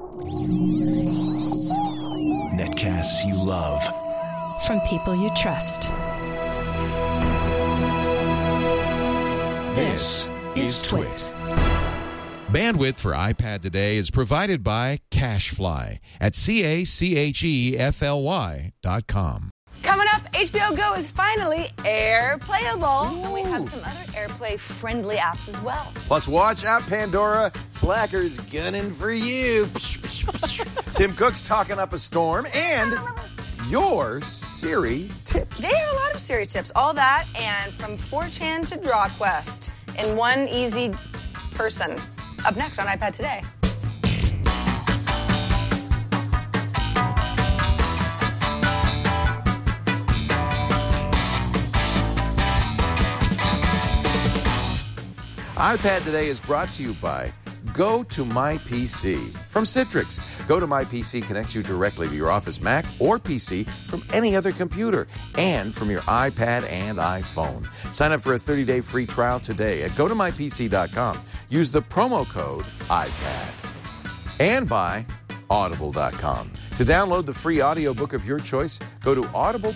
Netcasts you love. From people you trust. This is Twit. Bandwidth for iPad today is provided by CacheFly at CacheFly.com. Coming up, HBO Go is finally AirPlayable. And we have some other AirPlay-friendly apps as well. Plus, watch out, Pandora. Slackers gunning for you. Tim Cook's talking up a storm. And your Siri tips. There are a lot of Siri tips. All that and from 4chan to DrawQuest in one easy person. Up next on iPad Today. iPad Today is brought to you by Go to My PC from Citrix. Go to My PC connects you directly to your Office Mac or PC from any other computer and from your iPad and iPhone. Sign up for a 30-day free trial today at gotomypc.com. Use the promo code iPad. And by Audible.com. To download the free audiobook of your choice, go to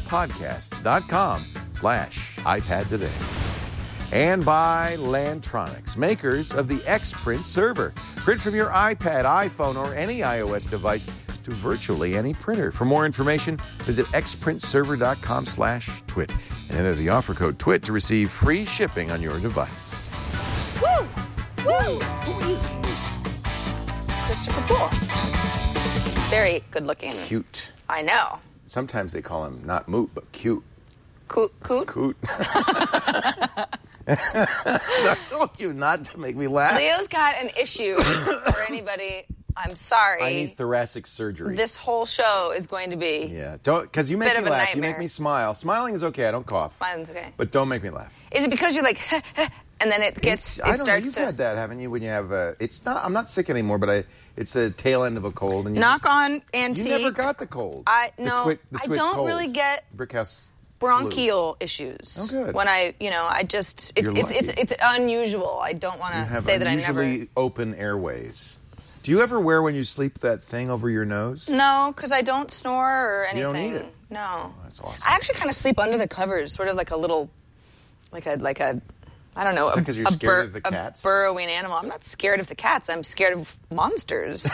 audiblepodcast.com/iPad Today. And by Lantronix, makers of the Xprint server. Print from your iPad, iPhone, or any iOS device to virtually any printer. For more information, visit xprintserver.com/twit and enter the offer code TWIT to receive free shipping on your device. Woo! Woo! Who is Moot? Christopher Poole. Very good looking. Cute. I know. Sometimes they call him not Moot, but cute. Coot? Coot. I told you not to make me laugh. Leo's got an issue for anybody. I'm sorry. I need thoracic surgery. This whole show is going to be because you make bit me of a laugh. nightmare. You make me smile. Smiling is okay. I don't cough. Mine's okay. But don't make me laugh. Is it because you're like, and then it gets, I don't starts know. You've to had that, haven't you? When you have it's not. I'm not sick anymore, but it's a tail end of a cold. And you knock on antique. You never got the cold. I Twit don't cold. really get Brickhouse bronchial issues. Oh, good. When I just it's unusual. I don't want to say that I never. Unusually open airways. Do you ever wear when you sleep that thing over your nose? No, because I don't snore or anything. You don't need it. No. Oh, that's awesome. I actually kind of sleep under the covers, sort of like a little, like a. I don't know. Is that because you're scared of the cats? A burrowing animal. I'm not scared of the cats. I'm scared of monsters.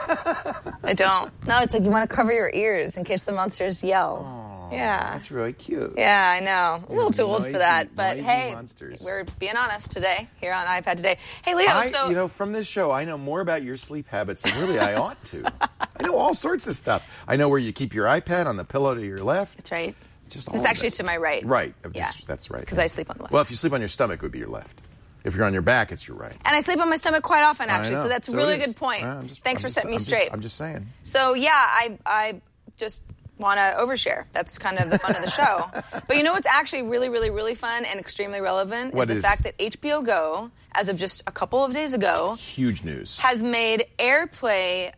I don't. No, it's like you want to cover your ears in case the monsters yell. Aww, yeah. That's really cute. Yeah, I know. A little too old for that. But hey, monsters. We're being honest today here on iPad Today. Hey, Leo, from this show, I know more about your sleep habits than really I ought to. I know all sorts of stuff. I know where you keep your iPad on the pillow to your left. That's right. It's actually to my right. Right. Yeah. That's right. Because I sleep on the left. Well, if you sleep on your stomach, it would be your left. If you're on your back, it's your right. And I sleep on my stomach quite often, actually, so that's a really good point. Thanks for setting me straight. I'm just saying. So, yeah, I just want to overshare. That's kind of the fun of the show. But you know what's actually really, really, really fun and extremely relevant is the fact that HBO Go, as of just a couple of days ago, huge news, has made AirPlay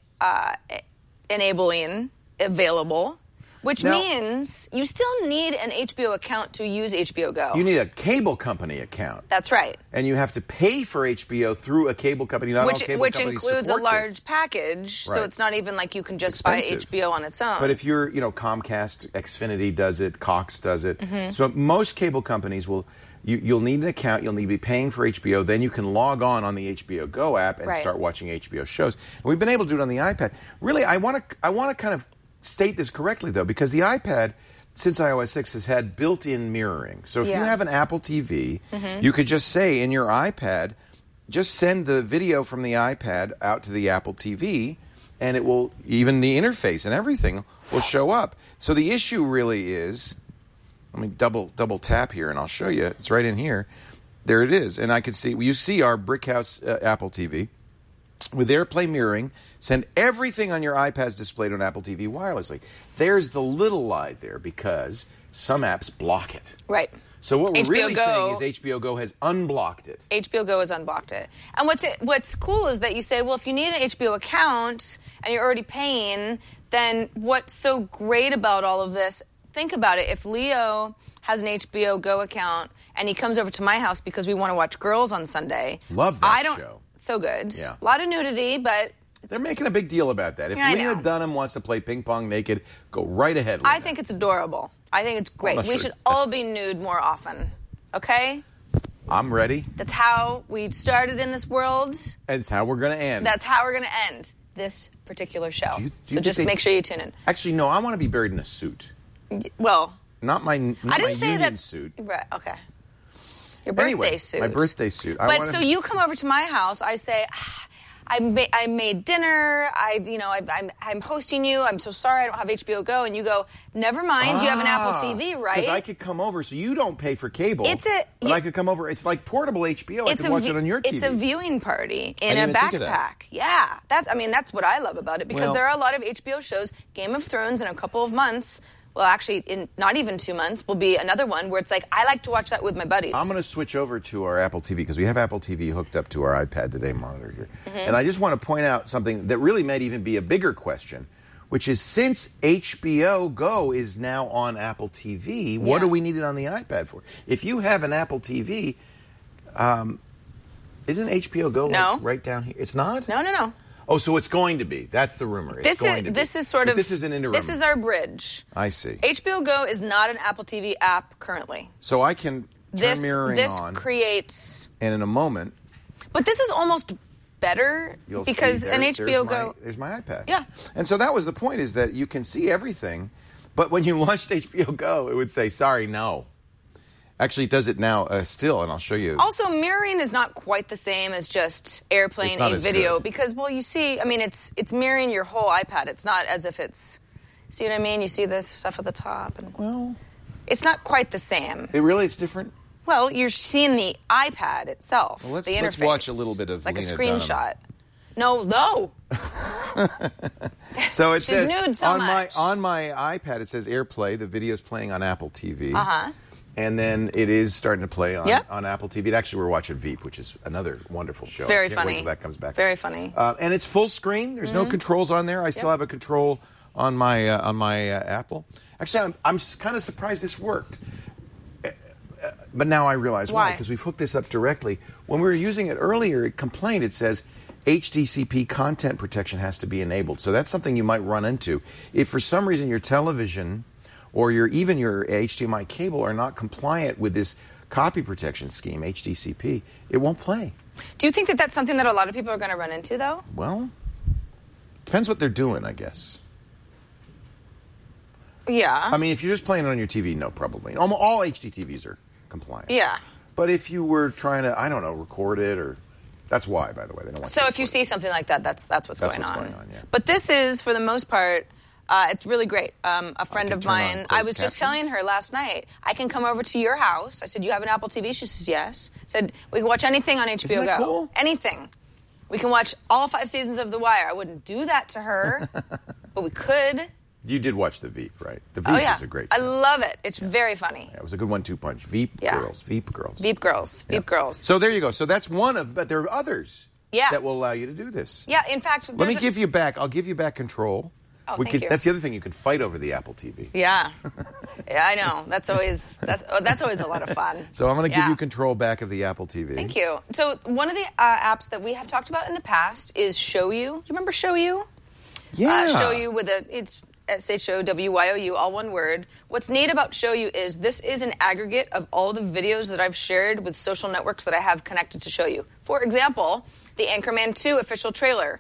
enabling available. Which means you still need an HBO account to use HBO Go. You need a cable company account. That's right. And you have to pay for HBO through a cable company. Not all cable companies includes a support large this. package, Right. so it's not even like you can just buy HBO on its own. But if you're, Comcast, Xfinity does it, Cox does it. Mm-hmm. So most cable companies will... You'll need an account. You'll need to be paying for HBO. Then you can log on the HBO Go app and start watching HBO shows. And we've been able to do it on the iPad. Really, I want to kind of state this correctly, though, because the iPad, since iOS 6, has had built-in mirroring. So if you have an Apple TV, you could just say in your iPad, just send the video from the iPad out to the Apple TV, and it will, even the interface and everything will show up. So the issue really is, let me double tap here, and I'll show you. It's right in here. There it is. And I can see, you see our Brickhouse Apple TV. With AirPlay mirroring, send everything on your iPad's displayed on Apple TV wirelessly. There's the little lie there because some apps block it. Right. So what we're really saying is HBO Go has unblocked it. HBO Go has unblocked it. And what's cool is that you say, well, if you need an HBO account and you're already paying, then what's so great about all of this, think about it. If Leo has an HBO Go account and he comes over to my house because we want to watch Girls on Sunday. Love that show. So good. Yeah. A lot of nudity, but They're making a big deal about that. If Yeah, I Lena know. Dunham wants to play ping pong naked, go right ahead, Lena. I think it's adorable. I think it's great. I'm not We sure should all that's- be nude more often. Okay? I'm ready. That's how we started in this world. And it's how we're going to end. That's how we're going to end this particular show. Do you So think just they- make sure you tune in. Actually, no, I want to be buried in a suit. Well, Not my I my didn't say union that. suit. Right, okay. Your birthday Anyway, suit. my birthday suit. But so you come over to my house. I say, I made dinner. I'm hosting you. I'm so sorry I don't have HBO Go. And you go, never mind. You have an Apple TV, right? Because I could come over, so you don't pay for cable. But I could come over. It's like portable HBO. I could watch it on your TV. It's a viewing party in didn't a even think of that. backpack. Yeah, that's what I love about it because Well- there are a lot of HBO shows. Game of Thrones in a couple of months. Well, actually, in not even 2 months, will be another one where it's like I like to watch that with my buddies. I'm going to switch over to our Apple TV because we have Apple TV hooked up to our iPad Today monitor here. And I just want to point out something that really might even be a bigger question, which is since HBO Go is now on Apple TV, what Yeah. do we need it on the iPad for? If you have an Apple TV, isn't HBO Go No. like right down here? It's not? No. Oh, so it's going to be. That's the rumor. It's going to be. This is sort But of this is an interim. This is our bridge. I see. HBO Go is not an Apple TV app currently. So I can turn mirroring this on, creates, and in a moment, but this is almost better you'll because see an HBO Go. There's my iPad. Yeah. And so that was the point, is that you can see everything, but when you launched HBO Go, it would say, sorry, no. Actually, it does it now still, and I'll show you. Also, mirroring is not quite the same as just It's airplaying not a as video good. because, well, you see, I mean, it's mirroring your whole iPad. It's not as if it's, see what I mean? You see the stuff at the top, and Well, it's not quite the same. it's different. Well, you're seeing the iPad itself. Well, let's- the let's interface, watch a little bit of like Lena a screenshot. No. So it She's says nude so on much. my iPad, it says AirPlay. The video's playing on Apple TV. Uh-huh. And then it is starting to play on, Yep. on Apple TV. Actually, we're watching Veep, which is another wonderful show. Very I can't funny. Wait till that comes back. Very funny. And it's full screen. There's no controls on there. I still have a control on my Apple. Actually, I'm kind of surprised this worked. But now I realize why. Why? Because we've hooked this up directly. When we were using it earlier, it complained. It says HDCP content protection has to be enabled. So that's something you might run into. If for some reason your television or even your HDMI cable are not compliant with this copy protection scheme, HDCP, it won't play. Do you think that that's something that a lot of people are going to run into, though? Well, depends what they're doing, I guess. Yeah. I mean, if you're just playing it on your TV, no, probably. All HD TVs are compliant. Yeah. But if you were trying to, I don't know, record it or... That's why, by the way. They don't want So to if you record see something like that, that's what's That's going what's on. going on, yeah. But this is, for the most part, it's really great. A friend can of turn on mine, closed I was just captions? telling her last night, I can come over to your house. I said, you have an Apple TV? She says, yes. I said, we can watch anything on HBO Isn't that Go. cool? Anything. We can watch all 5 seasons of The Wire. I wouldn't do that to her, but we could. You did watch the Veep, right? The Veep Oh, yeah. is a great I show. love it. It's very funny. Yeah, it was a good 1-2 punch. Veep Yeah. Girls. Veep Girls. Veep Girls. Yeah. Veep Girls. So there you go. So that's one of, but there are others Yeah. that will allow you to do this. Yeah, in fact, Let me there's give you back. I'll give you back control. Oh, thank you. That's the other thing. You can fight over the Apple TV. Yeah. Yeah, I know. That's always a lot of fun. So I'm going to give Yeah. you control back of the Apple TV. Thank you. So one of the apps that we have talked about in the past is Show You. Do you remember Show You? Yeah. Show You it's SHOWYOU, all one word. What's neat about Show You is this is an aggregate of all the videos that I've shared with social networks that I have connected to Show You. For example, the Anchorman 2 official trailer.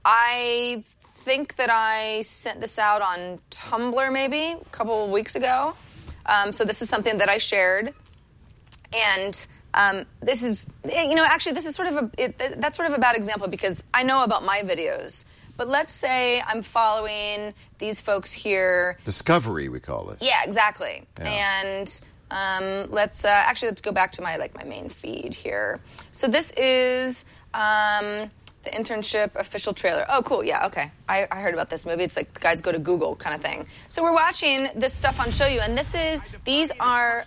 I think that I sent this out on Tumblr maybe a couple of weeks ago. So this is something that I shared. And this is, actually, this is that's sort of a bad example because I know about my videos. But let's say I'm following these folks here. Discovery, we call this. Yeah, exactly. Yeah. And let's go back to my main feed here. So this is the internship official trailer. Oh, cool. Yeah, okay. I heard about this movie. It's like the guys go to Google kind of thing. So we're watching this stuff on Show You, and these are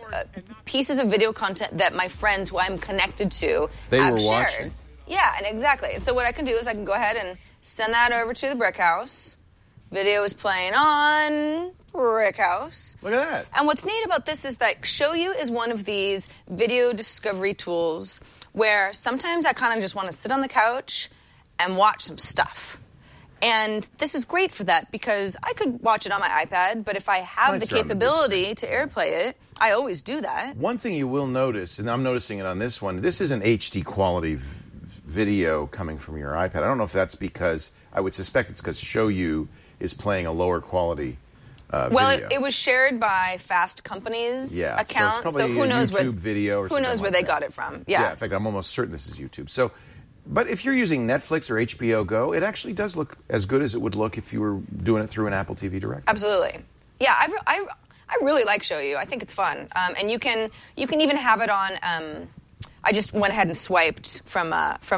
pieces of video content that my friends who I'm connected to They have were shared. watching. Yeah, and exactly. And so what I can do is I can go ahead and send that over to the Brick House. Video is playing on Brick House. Look at that. And what's neat about this is that Show You is one of these video discovery tools where sometimes I kind of just want to sit on the couch and watch some stuff. And this is great for that because I could watch it on my iPad, but if I have the capability to AirPlay it, I always do that. One thing you will notice, and I'm noticing it on this one, this is an HD quality video coming from your iPad. I don't know if that's because, I would suspect it's because ShowU is playing a lower quality video. It was shared by Fast Company's account, so who knows YouTube video or who knows where they got it from. Yeah, in fact, I'm almost certain this is YouTube. So, but if you're using Netflix or HBO Go, it actually does look as good as it would look if you were doing it through an Apple TV Direct. Absolutely. Yeah, I really like ShowU. I think it's fun, and you can even have it on. I just went ahead and swiped from.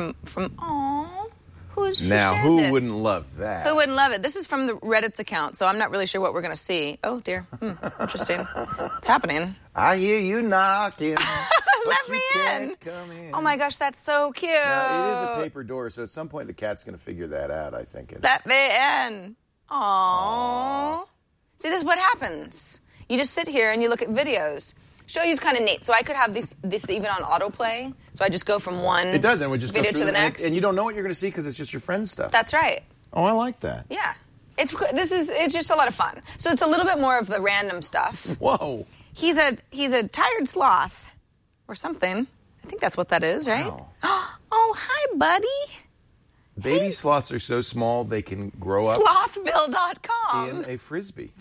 Who wouldn't love that? Who wouldn't love it? This is from the Reddit's account, so I'm not really sure what we're going to see. Oh dear, interesting. What's happening? I hear you knocking. Let me in. Come in. Oh my gosh, that's so cute. Now, it is a paper door, so at some point the cat's going to figure that out, I think. Let me in. Aww. See, this is what happens. You just sit here and you look at videos. ShowU's kind of neat. So I could have this even on autoplay. So I just go from one video to the next. And you don't know what you're going to see because it's just your friend's stuff. That's right. Oh, I like that. Yeah. It's just a lot of fun. So it's a little bit more of the random stuff. Whoa. He's a tired sloth or something. I think that's what that is, right? Wow. Oh, hi, buddy. Baby sloths are so small they can grow up Slothbill.com. in a Frisbee.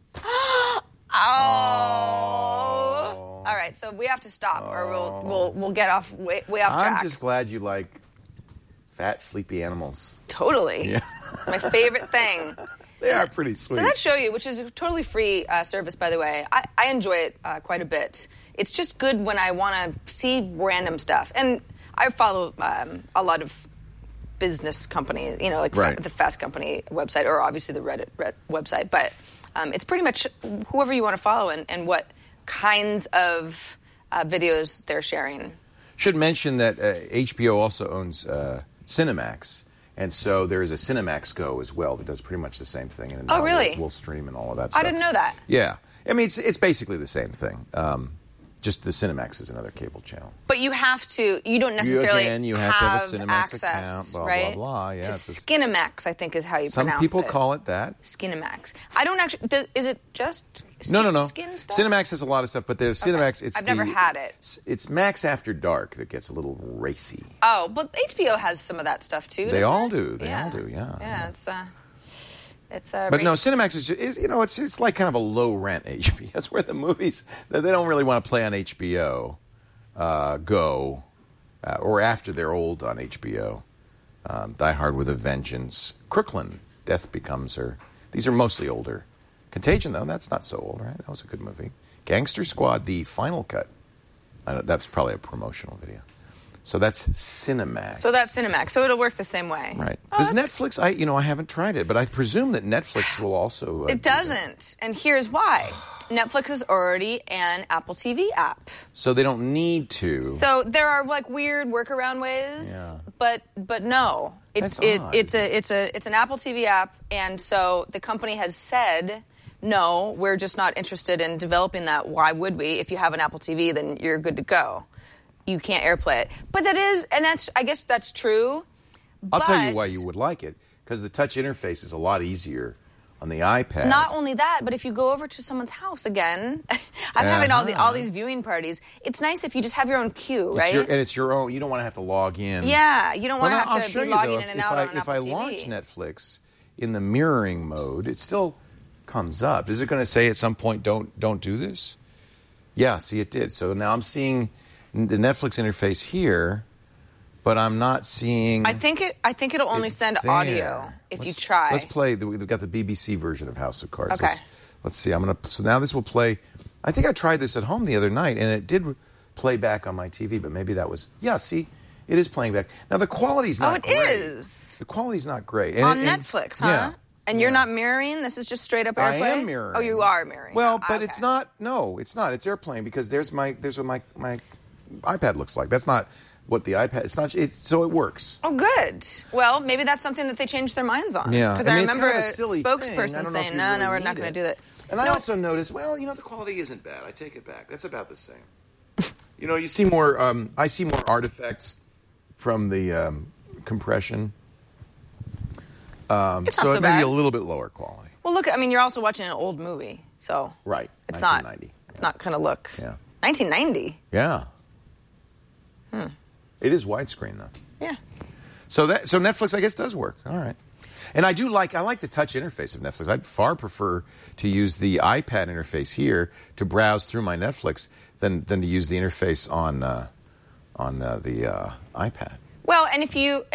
Oh. All right, so we have to stop or we'll get off way off track. I'm just glad you like fat, sleepy animals. Totally. Yeah. My favorite thing. They are pretty sweet. So that ShowU, which is a totally free service, by the way, I enjoy it quite a bit. It's just good when I want to see random stuff. And I follow a lot of business companies, like the Fast Company website or obviously the Reddit website. But it's pretty much whoever you want to follow and what kinds of videos they're sharing. Should mention that HBO also owns Cinemax. And so there is a Cinemax Go as well that does pretty much the same thing. And really? We'll stream and all of that stuff. I didn't know that. Yeah. I mean, it's basically the same thing. Just the Cinemax is another cable channel. But you don't necessarily you have to have a Cinemax access, account, blah, right? blah, blah. Yeah, to Skinemax, I think is how you pronounce it. Some people call it that. Skinemax. I don't actually, is it just No. Skin stuff? Cinemax has a lot of stuff, but there's Cinemax. I've never had it. It's Max After Dark that gets a little racy. Oh, but HBO has some of that stuff too. They all do. They all do, yeah. Yeah, it's but racy. no, Cinemax is it's like kind of a low rent HBO. That's where the movies that they don't really want to play on HBO go, or after they're old on HBO. Die Hard with a Vengeance, Crooklyn, Death Becomes Her. These are mostly older. Contagion, though, that's not so old, right? That was a good movie. Gangster Squad, the final cut. That's probably a promotional video. So that's Cinemax. So it'll work the same way. Right. Does Netflix, I haven't tried it, but I presume that Netflix will also... it doesn't. And here's why. Netflix is already an Apple TV app. So they don't need to. So there are like weird workaround ways, but no. That's odd. It's an Apple TV app, and so the company has said, no, we're just not interested in developing that. Why would we? If you have an Apple TV, then you're good to go. You can't AirPlay it. But I guess that's true. I'll tell you why you would like it, because the touch interface is a lot easier on the iPad. Not only that, but if you go over to someone's house again, I'm having all these viewing parties. It's nice if you just have your own queue, right? And it's your own. You don't want to have to log in. Yeah, you don't want to have to be logging in and out on Apple TV. If I launch Netflix in the mirroring mode, it still comes up. Is it going to say at some point, don't do this? Yeah, see, it did. So now I'm seeing the Netflix interface here, but I'm not seeing... I think it'll only send audio if you try. Let's play. We've got the BBC version of House of Cards. Okay. Let's see. So now this will play... I think I tried this at home the other night, and it did play back on my TV, but maybe that was... Yeah, see? It is playing back. Now, the quality's not great. Oh, it is. The quality's not great. On Netflix, huh? Yeah. And you're not mirroring? This is just straight up AirPlay? I am mirroring. Oh, you are mirroring. Well, but it's not... No, it's not. It's airplaying, because there's what my iPad looks like. That's not what the iPad... It's not... so it works. Oh, good. Well, maybe that's something that they changed their minds on. Yeah. Because I remember it's kind of a silly spokesperson saying, no, we're not going to do that. And I also noticed, the quality isn't bad. I take it back. That's about the same. You see more... I see more artifacts from the compression It's not so so it may be bad. a little bit lower quality. Well, look, I mean, you're also watching an old movie, so Right. it's 1990. not. It's not going to look. Yeah. 1990. Yeah. It is widescreen though. Yeah. So Netflix, I guess, does work. All right. And I like the touch interface of Netflix. I'd far prefer to use the iPad interface here to browse through my Netflix than to use the interface on the iPad. Well, and if you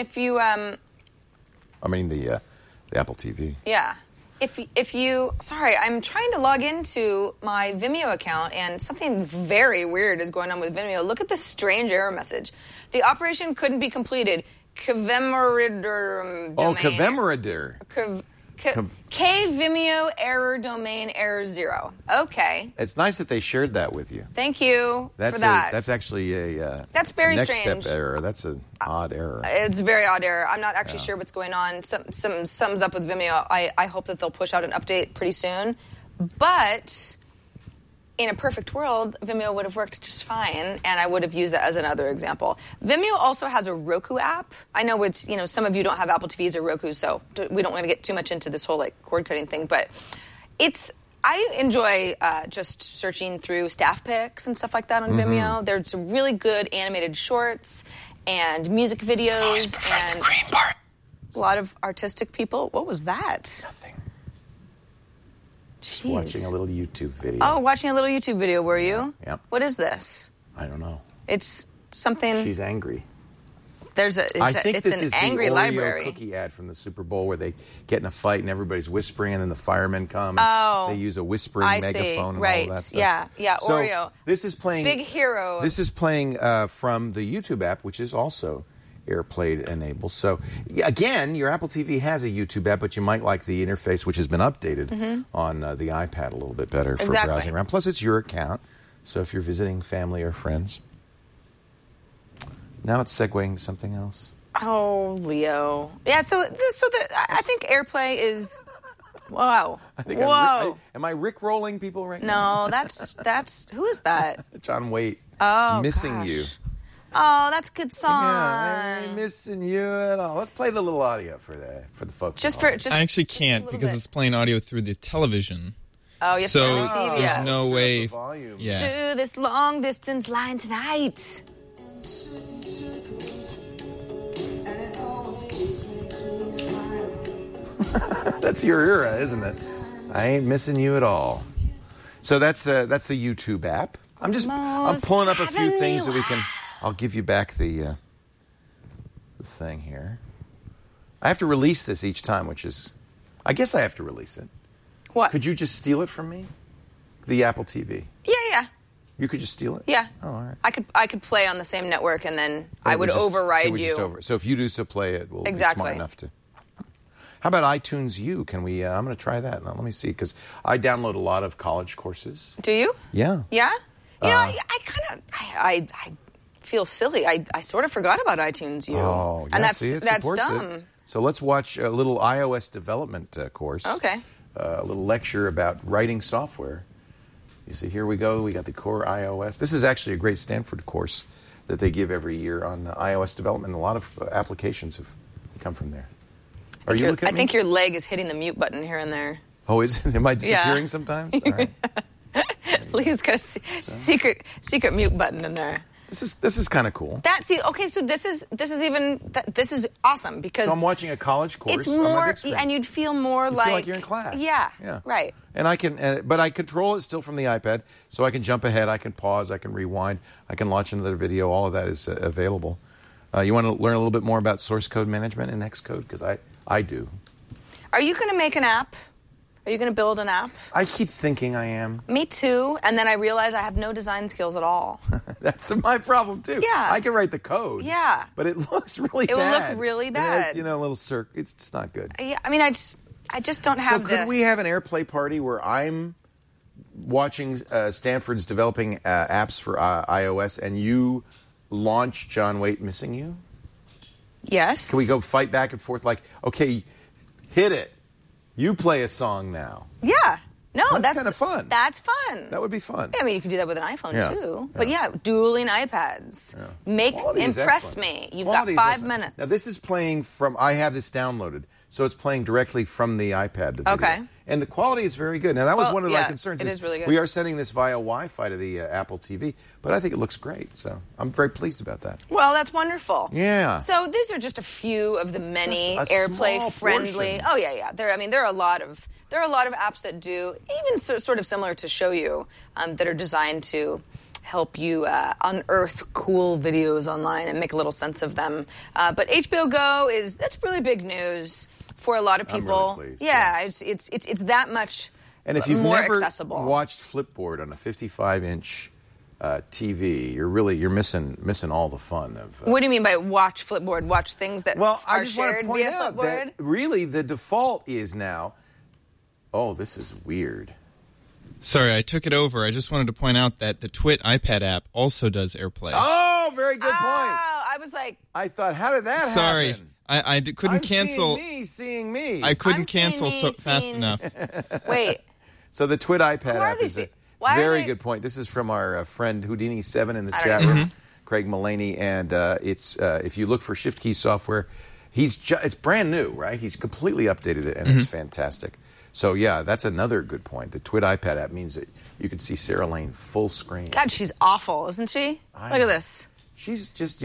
I mean the Apple TV. yeah. If you sorry, I'm trying to log into my Vimeo account and something very weird is going on with Vimeo. Look at this strange error message. The operation couldn't be completed. Kevemerider Oh, domain. Kevemerider. K-Vimeo error domain error 0. Okay. It's nice that they shared that with you. Thank you for That's that. that's actually a That's very next strange. step error. That's an odd error. It's a very odd error. I'm not actually sure what's going on. Some sums up with Vimeo. I hope that they'll push out an update pretty soon. But in a perfect world, Vimeo would have worked just fine, and I would have used that as another example. Vimeo also has a Roku app. I know it's, some of you don't have Apple TVs or Roku, so we don't want to get too much into this whole cord cutting thing, but I enjoy just searching through staff picks and stuff like that on Vimeo. There's some really good animated shorts and music videos and a lot of artistic people. What was that? Nothing. Jeez. Watching a little YouTube video. Oh, watching a little YouTube video, were you? Yeah. What is this? I don't know. It's something. She's angry. I think this it's is an angry the Oreo library. cookie ad from the Super Bowl where they get in a fight and everybody's whispering and then the firemen come. Oh. They use a whispering I megaphone see. and Right. all that stuff. Yeah, So Oreo. This is playing. Big hero. This is playing from the YouTube app, which is also AirPlay enabled. So again, your Apple TV has a YouTube app, but you might like the interface, which has been updated on the iPad a little bit better for Exactly. browsing around. Plus, it's your account, so if you're visiting family or friends. Now it's segueing to something else. Oh, Leo. Yeah. I think AirPlay is. Whoa. I think Whoa. am I Rick-rolling people right now? No, that's who is that? John Waite. Oh, Missing gosh. You. Oh, that's a good song. Yeah, I ain't missing you at all. Let's play the little audio for the folks. Just at for home. just. I actually just a can't little because bit. it's playing audio through the television. Oh, you have so to receive there's it. no Turn up way. the volume. Yeah. Do this long distance line tonight. That's your era, isn't it? I ain't missing you at all. So that's the YouTube app. I'm pulling up a few heavenly things that we can. I'll give you back the thing here. I have to release this each time, which is, I guess I have to release it. What? Could you just steal it from me? The Apple TV. Yeah. You could just steal it? Yeah. Oh, all right. I could play on the same network, and then I It would just- override it would you. just so if you do so play it, we'll Exactly. be smart enough to. How about iTunes U? Can we? I'm going to try that. Now, let me see, because I download a lot of college courses. Do you? Yeah. Yeah. I kind of I feel silly. I sort of forgot about iTunes U. Oh, yeah. and that's See, it that's supports dumb. it. So let's watch a little iOS development course. Okay. A little lecture about writing software. You see, here we go. We got the core iOS. This is actually a great Stanford course that they give every year on iOS development. A lot of applications have come from there. Are you looking at I me? think your leg is hitting the mute button here and there. Oh, is it? Am I disappearing Yeah. sometimes? All right. Lee's got a secret mute button in there. This is kind of cool. So this is awesome because So I'm watching a college course. it's on my more, big screen. and you'd feel more You feel like you're in class. Yeah. Yeah. Right. And I can, but I control it still from the iPad, so I can jump ahead, I can pause, I can rewind, I can launch another video. All of that is available. You want to learn a little bit more about source code management in Xcode? Because I do. Are you going to make an app? Are you going to build an app? I keep thinking I am. Me too. And then I realize I have no design skills at all. That's my problem too. Yeah. I can write the code. Yeah. But it looks really bad. It will look really It has, bad. a little circle. It's just not good. Yeah. I mean, I just don't have So could we have an AirPlay party where I'm watching Stanford's developing apps for iOS and you launch John Waite Missing You? Yes. Can we go fight back and forth like, okay, hit it. You play a song now. Yeah. No, That's kinda fun. That's fun. That would be fun. I mean, you could do that with an iPhone Yeah. too. But yeah, dueling iPads. Quality is Impress excellent. me. You've Quality is got 5 excellent. minutes. Now this is playing from. I have this downloaded, So it's playing directly from the iPad. The video. Okay. And the quality is very good. Now, that was one of my concerns. It is really good. We are sending this via Wi-Fi to the Apple TV, but I think it looks great. So I'm very pleased about that. Well, that's wonderful. Yeah. So these are just a few of the many Just a AirPlay small friendly. portion. Oh yeah. There are a lot of apps that do even sort of similar to Show You that are designed to help you unearth cool videos online and make a little sense of them. But HBO Go that's really big news for a lot of people. I'm really pleased. Yeah, it's that much And if you've more never accessible. watched Flipboard on a 55-inch TV, you're missing all the fun of. What do you mean by watch Flipboard? Watch things that Well, I are just want shared to point via out Flipboard? that really the default is now. Oh, this is weird. Sorry, I took it over. I just wanted to point out that the Twit iPad app also does AirPlay. Oh, very good point. Oh, I was like, I thought, how did that Sorry, happen? I couldn't I'm cancel. Seeing me. I couldn't I'm seeing cancel me, fast seeing- enough. wait. So the Twit iPad Who are app these is a people? Why are very they- good point. This is from our friend Houdini7 in the I chat don't know. room, Craig Mullaney, and it's if you look for Shift Key software, it's brand new, right? He's completely updated it, and it's fantastic. So yeah, that's another good point. The Twit iPad app means that you can see Sarah Lane full screen. God, she's awful, isn't she? Look at this. She's just,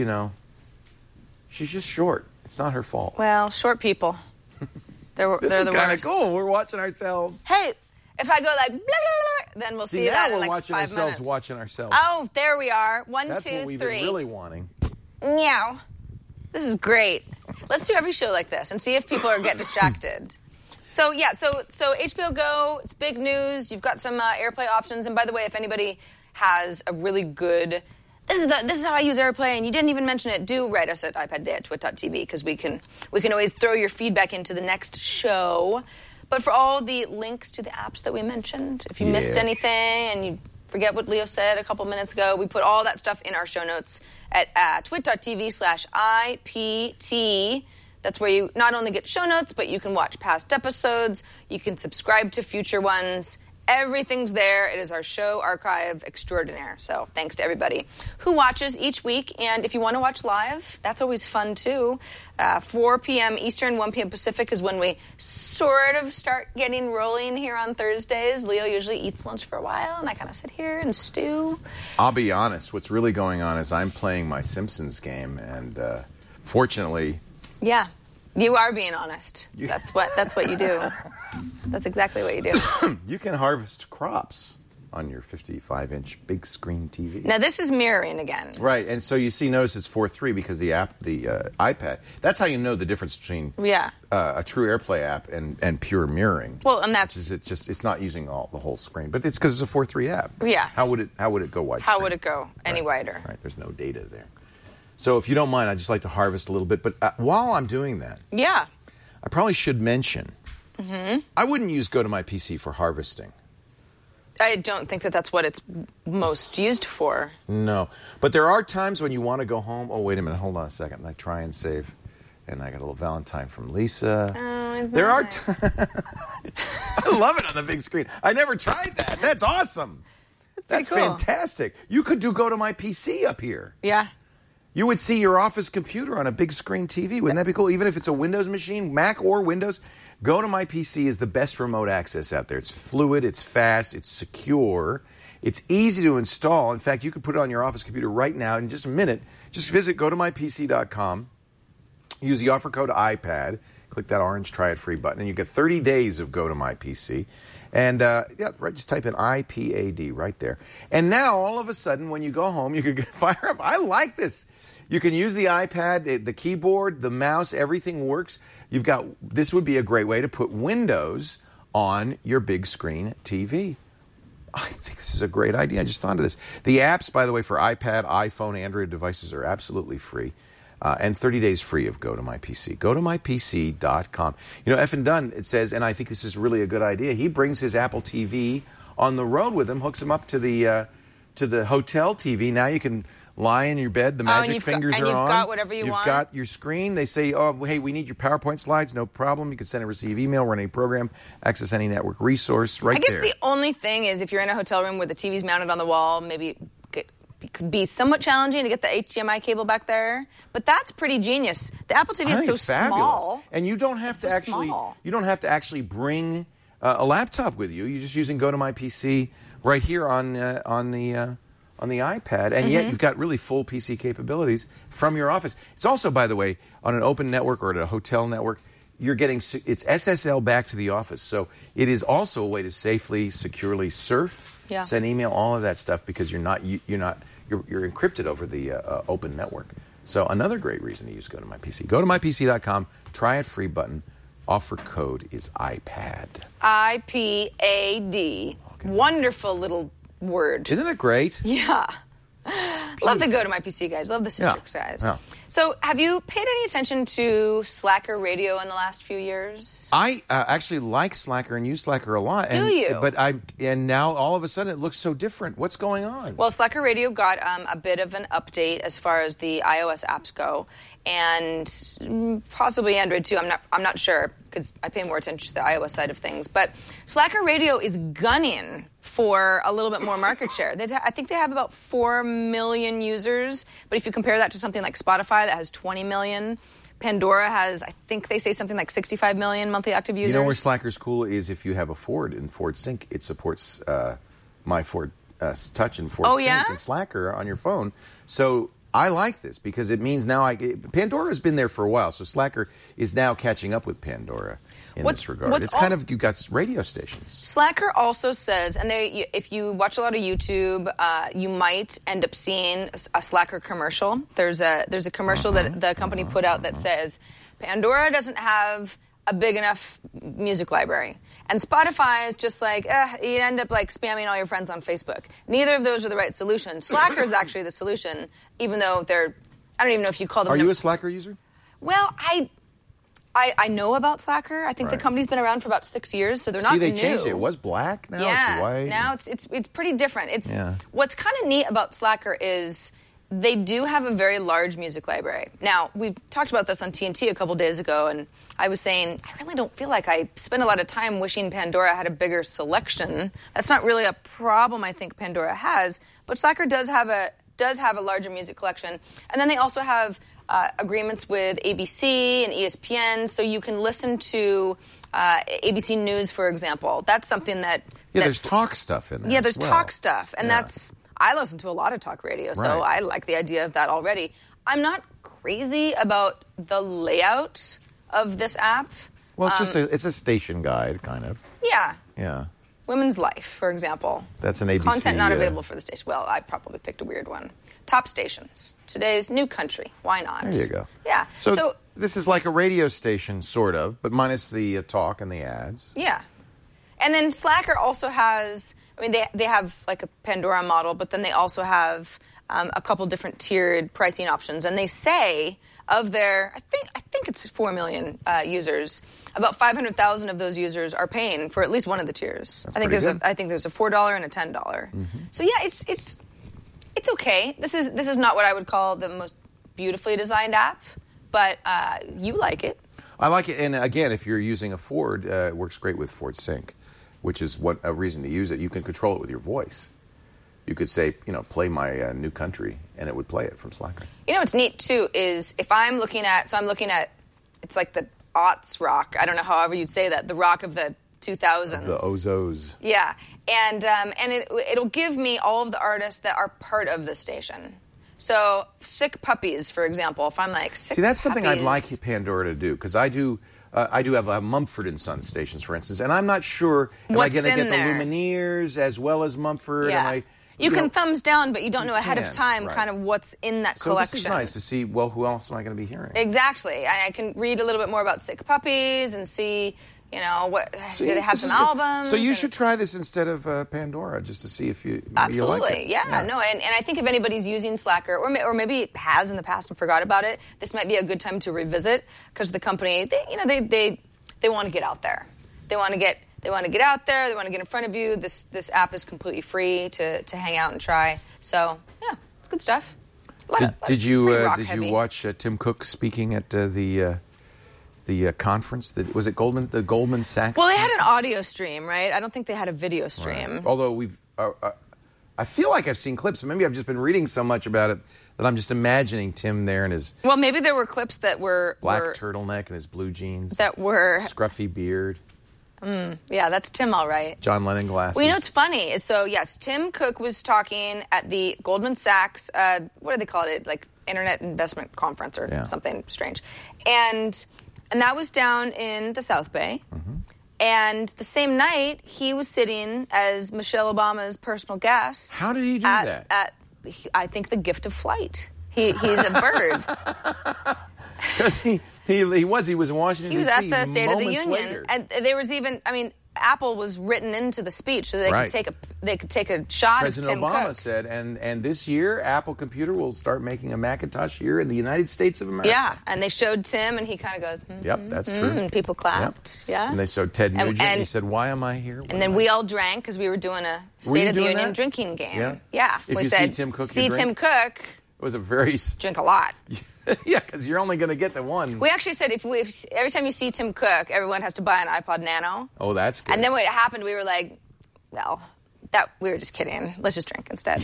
she's just short. It's not her fault. Well, short people. They're This the is kind of worst. cool. We're watching ourselves. Hey, if I go like, blah, blah, blah, then we'll see now that we're in like watching 5 ourselves minutes. watching ourselves. Oh, there we are. One, That's two, what we've three. been really wanting. Meow. This is great. Let's do every show like this and see if people get distracted. So HBO Go, it's big news. You've got some AirPlay options. And by the way, if anybody has a really good, this is how I use AirPlay, and you didn't even mention it, do write us at iPadDay@twit.tv because we can always throw your feedback into the next show. But for all the links to the apps that we mentioned, if you missed anything and you forget what Leo said a couple minutes ago, we put all that stuff in our show notes at twit.tv/IPT. That's where you not only get show notes, but you can watch past episodes. You can subscribe to future ones. Everything's there. It is our show archive extraordinaire. So thanks to everybody who watches each week. And if you want to watch live, that's always fun too. 4 p.m. Eastern, 1 p.m. Pacific is when we sort of start getting rolling here on Thursdays. Leo usually eats lunch for a while, and I kind of sit here and stew. I'll be honest. What's really going on is I'm playing my Simpsons game, and fortunately... Yeah, you are being honest. That's what you do. That's exactly what you do. You can harvest crops on your 55-inch big screen TV. Now, this is mirroring again. Right, and so notice it's 4:3 because the iPad. That's how you know the difference between a true AirPlay app and pure mirroring. Well, and that's it's not using the whole screen, but it's because it's a 4:3 app. Yeah. How would it go widescreen? How would it go any wider? Right. There's no data there. So if you don't mind, I'd just like to harvest a little bit. But while I'm doing that, yeah, I probably should mention. I wouldn't use Go to My PC for harvesting. I don't think that's what it's most used for. No. But there are times when you want to go home. Oh, wait a minute. Hold on a second. And I try and save. And I got a little Valentine from Lisa. Oh, there are I love it on the big screen. I never tried that. That's awesome. That's cool. fantastic. You could do Go to My PC up here. Yeah. You would see your office computer on a big screen TV. Wouldn't that be cool? Even if it's a Windows machine, Mac or Windows, Go to My PC is the best remote access out there. It's fluid, it's fast, it's secure, it's easy to install. In fact, you could put it on your office computer right now in just a minute. Just visit gotomypc.com, use the offer code iPad, click that orange Try It Free button, and you get 30 days of Go to My PC. And just type in IPAD right there. And now, all of a sudden, when you go home, you can fire up. I like this. You can use the iPad, the keyboard, the mouse, everything works. This would be a great way to put Windows on your big screen TV. I think this is a great idea. I just thought of this. The apps, by the way, for iPad, iPhone, Android devices are absolutely free. And 30 days free of Go to My PC. GoToMyPC.com. Effin Dunn, it says, and I think this is really a good idea, he brings his Apple TV on the road with him, hooks him up to the hotel TV. Now you can lie in your bed, the magic fingers are on. And you've got whatever you want. You've got your screen. They say, oh, hey, we need your PowerPoint slides. No problem. You can send and receive email, run any program, access any network resource right there. I guess the only thing is if you're in a hotel room where the TV's mounted on the wall, maybe be could be somewhat challenging to get the HDMI cable back there, but that's pretty genius. The Apple TV is so small, and you don't have to actually bring a laptop with you. You're just using Go to My PC right here on the iPad, and yet you've got really full PC capabilities from your office. It's also, by the way, on an open network or at a hotel network, you're getting it's SSL back to the office, so it is also a way to safely, securely surf, send email, all of that stuff, because you're encrypted over the open network. So another great reason to use Go to My PC. Go to mypc.com. Try it free button. Offer code is iPad. IPAD. Wonderful little word. Isn't it great? Yeah. Love the Go to My PC guys. Love the Citrix guys. Yeah. So have you paid any attention to Slacker Radio in the last few years? I actually like Slacker and use Slacker a lot. Do you? And now all of a sudden it looks so different. What's going on? Well, Slacker Radio got a bit of an update as far as the iOS apps go, and possibly Android too. I'm not sure, because I pay more attention to the iOS side of things. But Slacker Radio is gunning for a little bit more market share. I think they have about 4 million users, but if you compare that to something like Spotify that has 20 million, Pandora has, I think they say something like 65 million monthly active users. You know where Slacker's cool is if you have a Ford and Ford Sync, it supports my Ford Touch and Ford Sync and Slacker on your phone. So I like this because it means now Pandora's been there for a while, so Slacker is now catching up with Pandora in this regard. It's kind of, you've got radio stations. Slacker also says, and if you watch a lot of YouTube, you might end up seeing a Slacker commercial. There's a commercial that the company put out that says, Pandora doesn't have a big enough music library. And Spotify is just like, you end up like spamming all your friends on Facebook. Neither of those are the right solution. Slacker is actually the solution, even though I don't even know if you call them... Are you a Slacker user? Well, I know about Slacker. I think the company's been around for about 6 years, so they're not new. See, they changed it. It was black, now it's white. Now it's pretty different. What's kind of neat about Slacker is they do have a very large music library. Now, we talked about this on TNT a couple days ago, and I was saying, I really don't feel like I spend a lot of time wishing Pandora had a bigger selection. That's not really a problem I think Pandora has, but Slacker does have a larger music collection. And then they also have agreements with ABC and ESPN, so you can listen to ABC News, for example. That's something that... there's talk stuff in there. Yeah, there's talk stuff, and I listen to a lot of talk radio, so I like the idea of that already. I'm not crazy about the layout of this app. Well, it's a station guide, kind of. Yeah. Yeah. Women's Life, for example. That's an ABC. Content not available for the station. Well, I probably picked a weird one. Top stations. Today's New Country. Why not? There you go. Yeah. So this is like a radio station, sort of, but minus the talk and the ads. Yeah. And then Slacker also has... I mean, they have like a Pandora model, but then they also have a couple different tiered pricing options. And they say of their, I think it's 4 million users, about 500,000 of those users are paying for at least one of the tiers. That's I think there's a $4 and a $10. Mm-hmm. So yeah, it's okay. This is not what I would call the most beautifully designed app, but you like it. I like it, and again, if you're using a Ford, it works great with Ford Sync, which is a reason to use it. You can control it with your voice. You could say, play my New Country, and it would play it from Slacker. What's neat, too, is if I'm looking at, it's like the aughts rock. I don't know however you'd say that, the rock of the 2000s. The Ozos. Yeah, and it'll give me all of the artists that are part of the station. So, Sick Puppies, for example, if I'm like, Sick See, that's something Puppies. I'd like Pandora to do, because I do have Mumford & Sons stations, for instance, and I'm not sure, am I going to get the Lumineers as well as Mumford? Yeah. You can thumbs down, but you don't know ahead of time kind of what's in that collection. So this is nice to see, who else am I going to be hearing? Exactly. I can read a little bit more about Sick Puppies and see, they have some albums. So you should try this instead of Pandora, just to see if you like it. Absolutely, yeah. No, and I think if anybody's using Slacker, or maybe has in the past and forgot about it, this might be a good time to revisit, because the company, they want to get out there. They want to get out there. They want to get in front of you. This app is completely free to hang out and try. So yeah, it's good stuff. Did you watch Tim Cook speaking at the conference? Was it the Goldman Sachs? Well, they had an audio stream, right? I don't think they had a video stream. Right. Although I feel like I've seen clips. Maybe I've just been reading so much about it that I'm just imagining Tim there in his Well, maybe there were clips that were black turtleneck and his blue jeans. that were scruffy beard. Yeah, that's Tim, all right. John Lennon glasses. Well, you know what's funny is, so yes, Tim Cook was talking at the Goldman Sachs, what do they call it, like Internet Investment Conference or something strange, and that was down in the South Bay. Mm-hmm. And the same night, he was sitting as Michelle Obama's personal guest. How did he do that? At I think the gift of flight. He's a bird. Because he was in Washington, D.C. He was at the State of the Union, later. and there was even, I mean, Apple was written into the speech so that they could take a shot President of Tim Obama Cook. said, and this year, Apple Computer will start making a Macintosh here in the United States of America. Yeah, and they showed Tim, and he kind of goes, Yep, that's true. And people clapped. Yep. Yeah. And they showed Ted Nugent, and he said, why am I here? And then we all drank because we were doing a State of the Union drinking game. Yeah. If we you said, see Tim Cook, Tim Cook, it was a very... drink a lot. Yeah, because you're only going to get the one. We actually said if every time you see Tim Cook, everyone has to buy an iPod Nano. Oh, that's good. And then when it happened, we were like, well, we were just kidding. Let's just drink instead.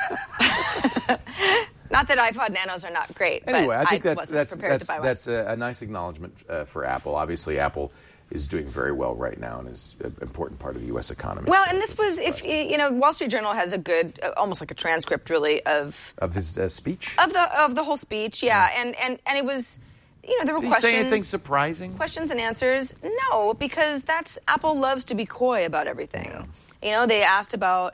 Not that iPod Nanos are not great. Anyway, but I think that's a nice acknowledgement for Apple. Obviously, Apple is doing very well right now and is an important part of the U.S. economy. Well, and this was, Wall Street Journal has a good, almost like a transcript, really, of his speech, of the whole speech. Yeah, and it was, there were Did questions. Did he say anything surprising? Questions and answers. No, because Apple loves to be coy about everything. Yeah. They asked about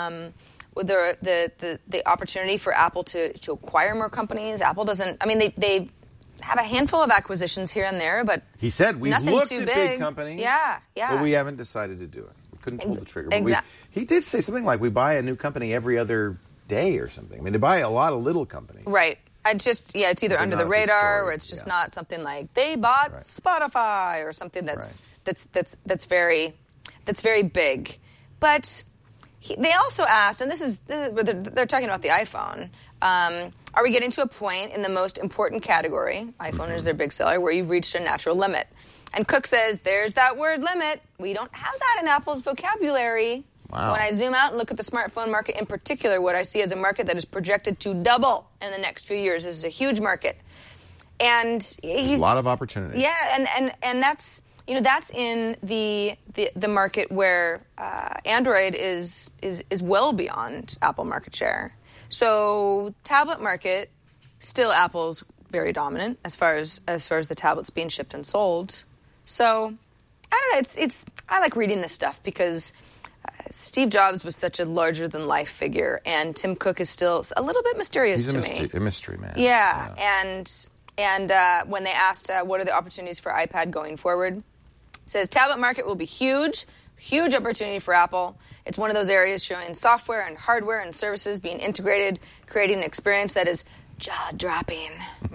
the opportunity for Apple to acquire more companies. Apple doesn't. I mean, they have a handful of acquisitions here and there, but he said we've looked at big companies. Yeah. But we haven't decided to do it. We couldn't pull the trigger. Exactly. He did say something like we buy a new company every other day or something. I mean, they buy a lot of little companies. Right. It's either under the radar or it's just not something like they bought Spotify or something that's very big. But they also asked, and they're talking about the iPhone. Are we getting to a point in the most important category, iPhone is their big seller, where you've reached a natural limit? And Cook says, there's that word limit. We don't have that in Apple's vocabulary. Wow. When I zoom out and look at the smartphone market in particular, what I see is a market that is projected to double in the next few years. This is a huge market. And there's a lot of opportunity. Yeah, and that's that's in the market where Android is well beyond Apple market share. So tablet market, still Apple's very dominant as far as the tablets being shipped and sold. So I don't know. I like reading this stuff because Steve Jobs was such a larger than life figure, and Tim Cook is still a little bit mysterious to me. He's a mystery man. Yeah. And when they asked what are the opportunities for iPad going forward, it says tablet market will be huge opportunity for Apple. It's one of those areas showing software and hardware and services being integrated, creating an experience that is jaw-dropping.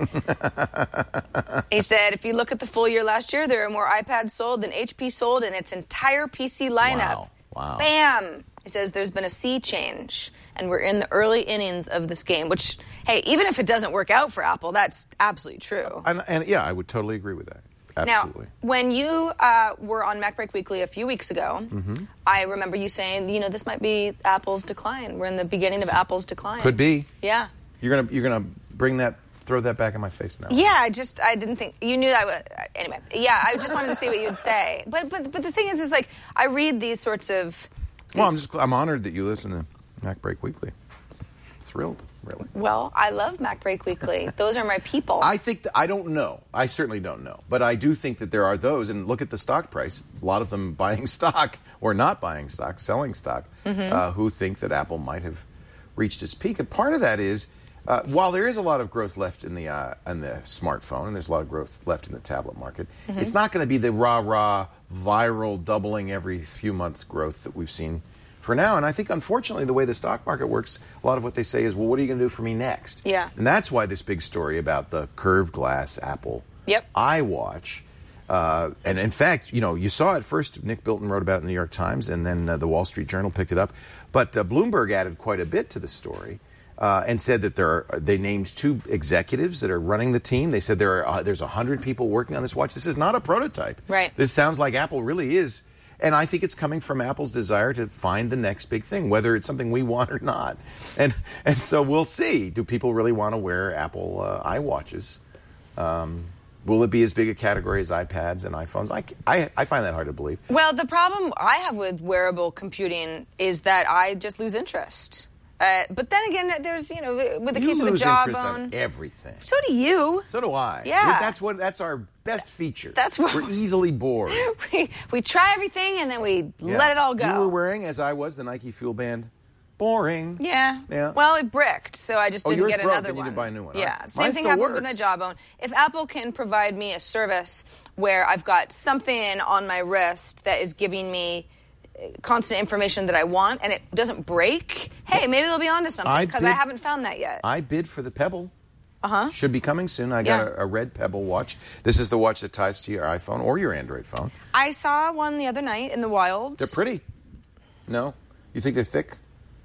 He said, if you look at the full year last year, there are more iPads sold than HP sold in its entire PC lineup. Wow. Bam! He says there's been a sea change, and we're in the early innings of this game, which, hey, even if it doesn't work out for Apple, that's absolutely true. And yeah, I would totally agree with that. Absolutely. Now, when you were on MacBreak Weekly a few weeks ago, I remember you saying, this might be Apple's decline. We're in the beginning of Apple's decline. Could be. Yeah. You're gonna throw that back in my face now. Yeah, I didn't think you knew I would. Anyway, yeah, I just wanted to see what you'd say. But the thing is like I read these sorts of. Well, I'm honored that you listen to MacBreak Weekly. Thrilled, really. Well, I love MacBreak Weekly. Those are my people. I think I don't know. I certainly don't know. But I do think that there are those, and look at the stock price. A lot of them buying stock or not buying stock, selling stock, who think that Apple might have reached its peak. And part of that is, while there is a lot of growth left in the smartphone, and there's a lot of growth left in the tablet market, it's not going to be the rah-rah, viral, doubling every few months growth that we've seen for now. And I think, unfortunately, the way the stock market works, a lot of what they say is, well, what are you going to do for me next? Yeah. And that's why this big story about the curved glass Apple iWatch. And in fact, you saw it first. Nick Bilton wrote about it in the New York Times, and then the Wall Street Journal picked it up. But Bloomberg added quite a bit to the story and said that they named 2 executives that are running the team. They said there's 100 people working on this watch. This is not a prototype. Right. This sounds like Apple really is. And I think it's coming from Apple's desire to find the next big thing, whether it's something we want or not. And so we'll see. Do people really want to wear Apple iWatches? Will it be as big a category as iPads and iPhones? I find that hard to believe. Well, the problem I have with wearable computing is that I just lose interest. But then again, there's, with the case of the Jawbone. You lose interest on everything. So do you. So do I. Yeah. That's our best feature. That's what we're easily bored. We try everything and then we let it all go. You were wearing, as I was, the Nike Fuel Band. Boring. Yeah. Yeah. Well, it bricked, so I just didn't get another one. You didn't buy a new one. Yeah. Right. Same thing happened with the Jawbone. If Apple can provide me a service where I've got something on my wrist that is giving me constant information that I want and it doesn't break, hey, maybe they'll be onto something because I haven't found that yet. I bid for the Pebble. Uh-huh. Should be coming soon. I got a red Pebble watch. This is the watch that ties to your iPhone or your Android phone. I saw one the other night in the wild. They're pretty. No? You think they're thick?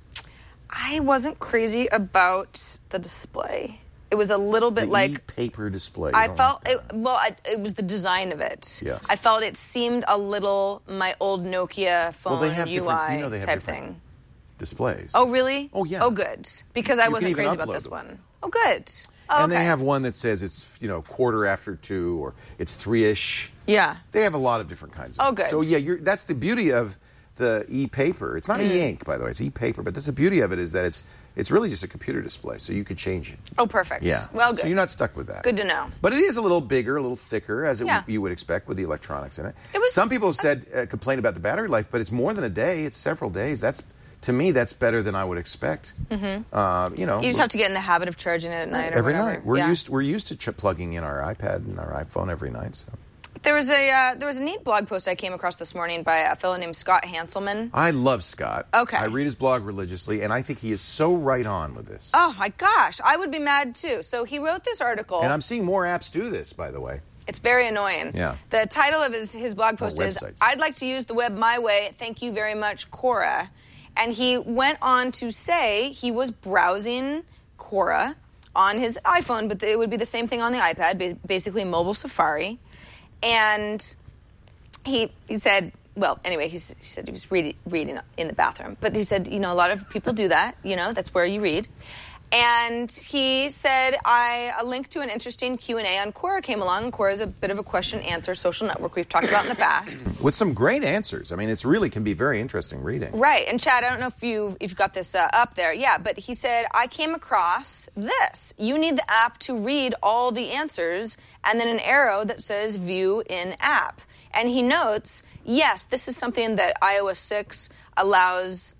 I wasn't crazy about the display. It was a little bit like e-paper display. I felt it was the design of it. Yeah. I felt it seemed a little my old Nokia phone they have UI type thing. Displays. Oh really? Oh yeah. Oh good. Because I wasn't crazy about this one. Oh good. Oh, and they have one that says it's 2:15 or it's 3-ish. Yeah. They have a lot of different kinds of. Oh good. So yeah, that's the beauty of the e-paper. It's not e-ink, by the way. It's e-paper, but that's the beauty of it is that it's really just a computer display, so you could change it. Oh, perfect. Yeah. Well, good. So you're not stuck with that. Good to know. But it is a little bigger, a little thicker, as you would expect with the electronics in it. Some people have said, complained about the battery life, but it's more than a day. It's several days. To me, that's better than I would expect. Mm-hmm. You just have to get in the habit of charging it at night. Every or night. We're used to plugging in our iPad and our iPhone every night. So. There was a neat blog post I came across this morning by a fellow named Scott Hanselman. I love Scott. Okay. I read his blog religiously, and I think he is so right on with this. Oh, my gosh. I would be mad, too. So he wrote this article. And I'm seeing more apps do this, by the way. It's very annoying. Yeah. The title of his blog post is, I'd like to use the web my way. Thank you very much, Quora. And he went on to say he was browsing Quora on his iPhone, but it would be the same thing on the iPad, basically mobile Safari. And he said, well, anyway, he said he was reading in the bathroom. But he said, a lot of people do that. That's where you read. And he said, a link to an interesting Q&A on Quora came along. Quora is a bit of a question-answer social network we've talked about in the past. With some great answers. I mean, it really can be very interesting reading. Right. And Chad, I don't know if you've got this up there. Yeah, but he said, I came across this. You need the app to read all the answers, and then an arrow that says View in App. And he notes, yes, this is something that iOS 6 allows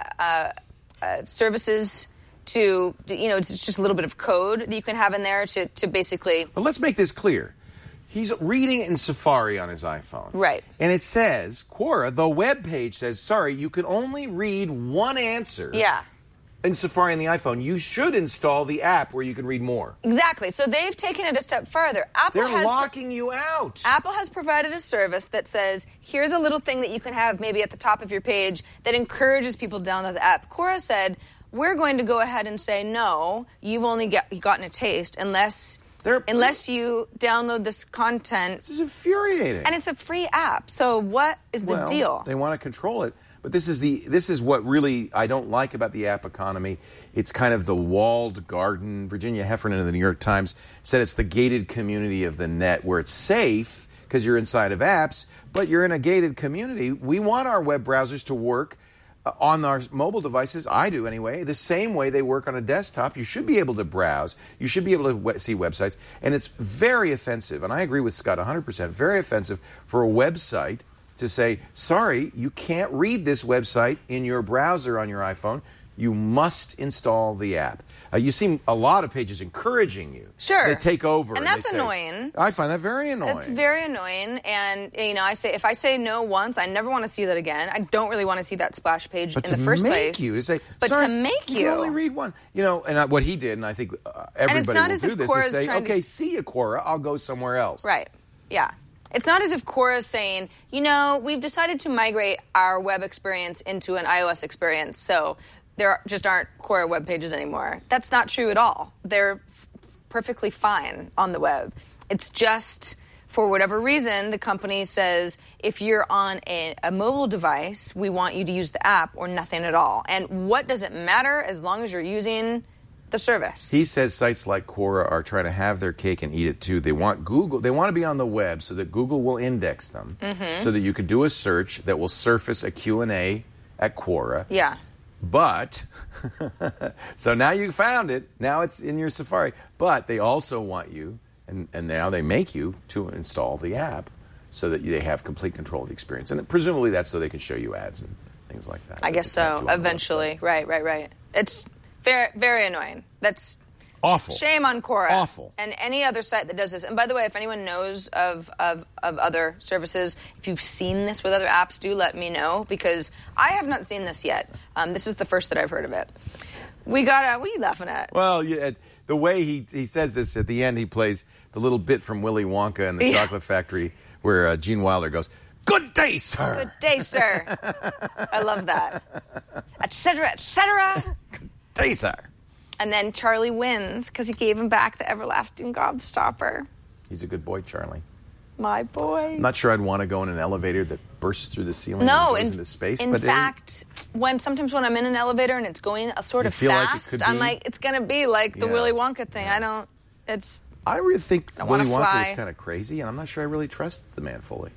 services to, it's just a little bit of code that you can have in there to basically... But let's make this clear. He's reading it in Safari on his iPhone. Right. And it says, Quora, the web page says, sorry, you can only read one answer. Yeah. In Safari on the iPhone. You should install the app where you can read more. Exactly. So they've taken it a step further. They're locking you out. Apple has provided a service that says, here's a little thing that you can have maybe at the top of your page that encourages people to download the app. Quora said, we're going to go ahead and say, no, you've only gotten a taste unless you download this content. This is infuriating. And it's a free app. So what is the deal? They want to control it. But this is what really I don't like about the app economy. It's kind of the walled garden. Virginia Heffernan of the New York Times said it's the gated community of the net where it's safe because you're inside of apps, but you're in a gated community. We want our web browsers to work on our mobile devices, I do anyway, the same way they work on a desktop. You should be able to browse. You should be able to see websites. And it's very offensive, and I agree with Scott 100%, very offensive for a website to say, sorry, you can't read this website in your browser on your iPhone. You must install the app. You see a lot of pages encouraging you. Sure. They take over. And that's annoying. I find that very annoying. It's very annoying. And, if I say no once, I never want to see that again. I don't really want to see that splash page in the first place. To say, but sorry, to make you. You can only read one. And what he did, and I think everybody will do this, is say, okay, see you, Quora, I'll go somewhere else. Right. Yeah. It's not as if Quora is saying, we've decided to migrate our web experience into an iOS experience, so there just aren't Quora web pages anymore. That's not true at all. They're perfectly fine on the web. It's just for whatever reason, the company says, if you're on a mobile device, we want you to use the app or nothing at all. And what does it matter as long as you're using the service? He says sites like Quora are trying to have their cake and eat it too. They want Google. They want to be on the web so that Google will index them, so that you could do a search that will surface a Q&A at Quora. Yeah. But, so now you found it. Now it's in your Safari. But they also want you, and now they make you, to install the app so that they have complete control of the experience. And presumably that's so they can show you ads and things like that. I guess so, eventually. Right. It's very, very annoying. That's awful. Shame on Quora. Awful. And any other site that does this. And by the way, if anyone knows of other services, if you've seen this with other apps, do let me know, because I have not seen this yet. This is the first that I've heard of it. What are you laughing at? Well, yeah, the way he says this at the end, he plays the little bit from Willy Wonka and the Chocolate Factory where Gene Wilder goes, "Good day, sir." Good day, sir. I love that. Et cetera, et cetera. Good day, sir. And then Charlie wins because he gave him back the everlasting gobstopper. He's a good boy, Charlie. My boy. I'm not sure I'd want to go in an elevator that bursts through the ceiling and goes into space. In fact, sometimes when I'm in an elevator and it's going a sort of fast, I'm like, it's going to be like the Willy Wonka thing. Yeah. I really think Willy Wonka fly. was kind of crazy, and I'm not sure I really trust the man fully.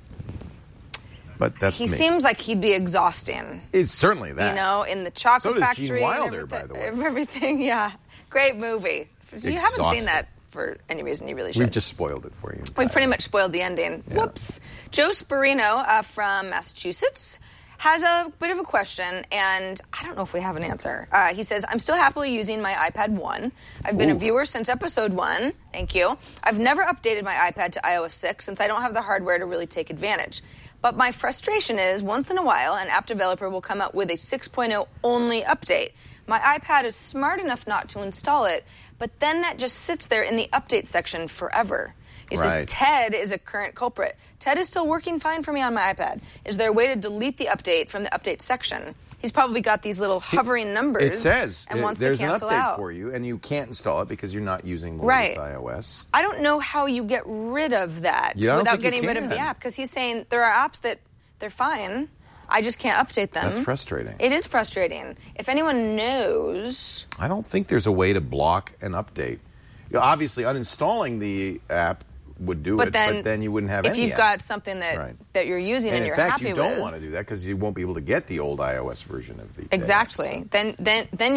But that's me. He seems like he'd be exhausting. It's certainly that. You know, in the Chocolate Factory. So does Gene Wilder, by the way. Everything, yeah. Great movie. If you haven't seen that for any reason, you really should. We've just spoiled it for you. We pretty much spoiled the ending. Yeah. Whoops. Joe Sperino from Massachusetts has a bit of a question, and I don't know if we have an answer. He says, I'm still happily using my iPad 1. I've been a viewer since episode 1. Thank you. I've never updated my iPad to iOS 6 since I don't have the hardware to really take advantage. But my frustration is, once in a while, an app developer will come out with a 6.0 only update. My iPad is smart enough not to install it, but then that just sits there in the update section forever. He says, Ted is a current culprit. Ted is still working fine for me on my iPad. Is there a way to delete the update from the update section? He's probably got these little hovering numbers. It says and wants there's to cancel an update out. for you, and you can't install it because you're not using the latest iOS. I don't know how you get rid of that without getting rid of the app, because he's saying there are apps that they're fine. I just can't update them. That's frustrating. It is frustrating. If anyone knows... I don't think there's a way to block an update. Obviously, uninstalling the app would do it, but then you wouldn't have any If you've got something that you're using and you're happy with... in fact, you don't want to do that because you won't be able to get the old iOS version of the Exactly. App, so. Then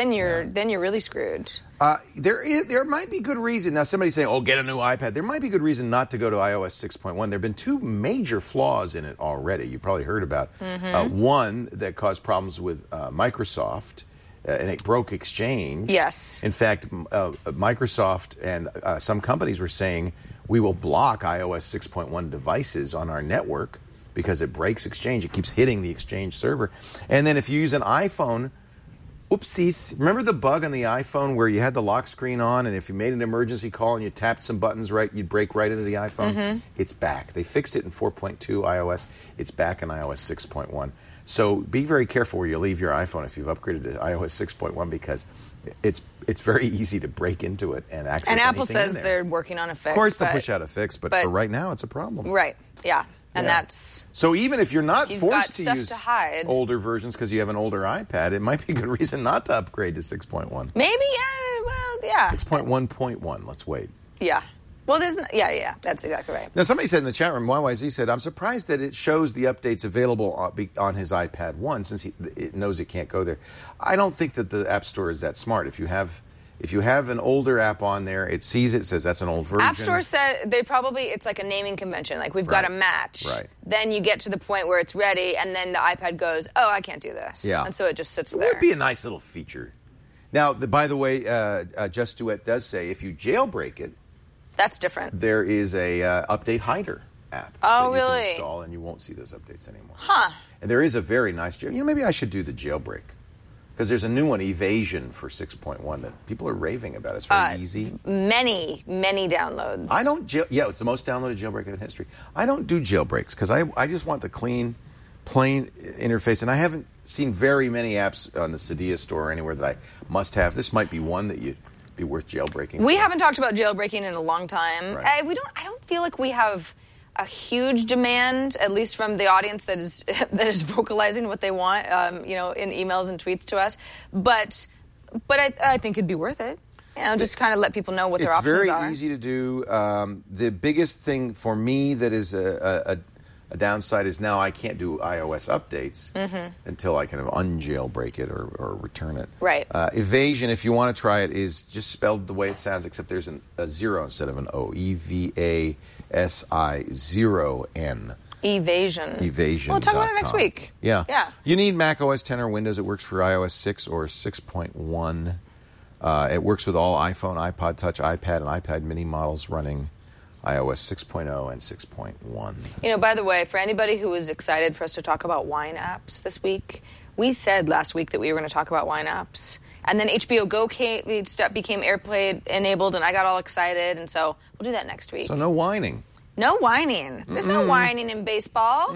you're really screwed. There might be good reason. Now, somebody's saying, get a new iPad. There might be good reason not to go to iOS 6.1. There have been two major flaws in it already. You probably heard about. One that caused problems with Microsoft, and it broke Exchange. Yes. In fact, Microsoft and some companies were saying, we will block iOS 6.1 devices on our network because it breaks Exchange. It keeps hitting the Exchange server. And then if you use an iPhone... Oopsies. Remember the bug on the iPhone where you had the lock screen on, and if you made an emergency call and you tapped some buttons you'd break right into the iPhone? It's back. They fixed it in 4.2 iOS. It's back in iOS 6.1. So be very careful where you leave your iPhone if you've upgraded to iOS 6.1, because it's very easy to break into it and access anything. And Apple says they're working on a fix. Of course, they'll push out a fix, but for right now, it's a problem. Right, yeah. And that's... So even if you're not forced to use older versions because you have an older iPad, it might be a good reason not to upgrade to 6.1. Maybe, 6.1.1, let's wait. Yeah. Well, that's exactly right. Now, somebody said in the chat room, YYZ said, I'm surprised that it shows the updates available on his iPad 1 since it knows it can't go there. I don't think that the App Store is that smart. If you have an older app on there, it sees it, says that's an old version. App Store said it's like a naming convention. Like, we've got a match. Right. Then you get to the point where it's ready, and then the iPad goes, I can't do this. Yeah. And so it just sits there. It would be a nice little feature. Now, by the way, Just Duet does say if you jailbreak it, that's different. There is a update hider app that you can install, and you won't see those updates anymore. Huh. And there is a very nice maybe I should do the jailbreak. Because there's a new one, Evasion, for 6.1 that people are raving about. It's very easy. Many downloads. I don't it's the most downloaded jailbreak in history. I don't do jailbreaks because I just want the clean, plain interface. And I haven't seen very many apps on the Cydia store or anywhere that I must have. This might be one that you'd be worth jailbreaking. We haven't talked about jailbreaking in a long time. Right. I don't feel like we have a huge demand, at least from the audience that is vocalizing what they want, in emails and tweets to us. But I think it'd be worth it. Just kind of let people know what their options are. It's very easy to do. The biggest thing for me that is a downside is now I can't do iOS updates until I kind of unjailbreak it or return it. Right. Evasion, if you want to try it, is just spelled the way it sounds, except there's a zero instead of an O. EVASI 0N. Evasion. Evasion. We'll talk about it next week. Yeah. Yeah. You need Mac OS 10 or Windows. It works for iOS 6 or 6.1. It works with all iPhone, iPod Touch, iPad, and iPad mini models running iOS 6.0 and 6.1. By the way, for anybody who was excited for us to talk about wine apps this week, we said last week that we were going to talk about wine apps. And then HBO Go became AirPlay enabled, and I got all excited, and so we'll do that next week. So no whining. No whining. There's no whining in baseball.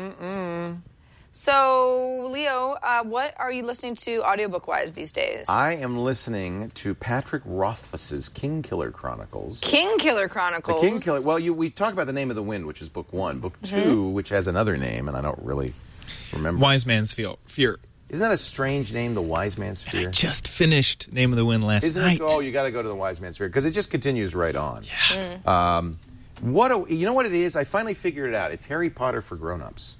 So, Leo, what are you listening to audiobook-wise these days? I am listening to Patrick Rothfuss's Kingkiller Chronicles. Kingkiller Chronicles? The Kingkiller. Well, we talked about The Name of the Wind, which is book 1. Book 2, which has another name, and I don't really remember. Wise Man's Fear. Isn't that a strange name, The Wise Man's Fear? I just finished Name of the Wind last night. Oh, you got to go to The Wise Man's Fear, because it just continues right on. Yeah. You know what it is? I finally figured it out. It's Harry Potter for grown-ups.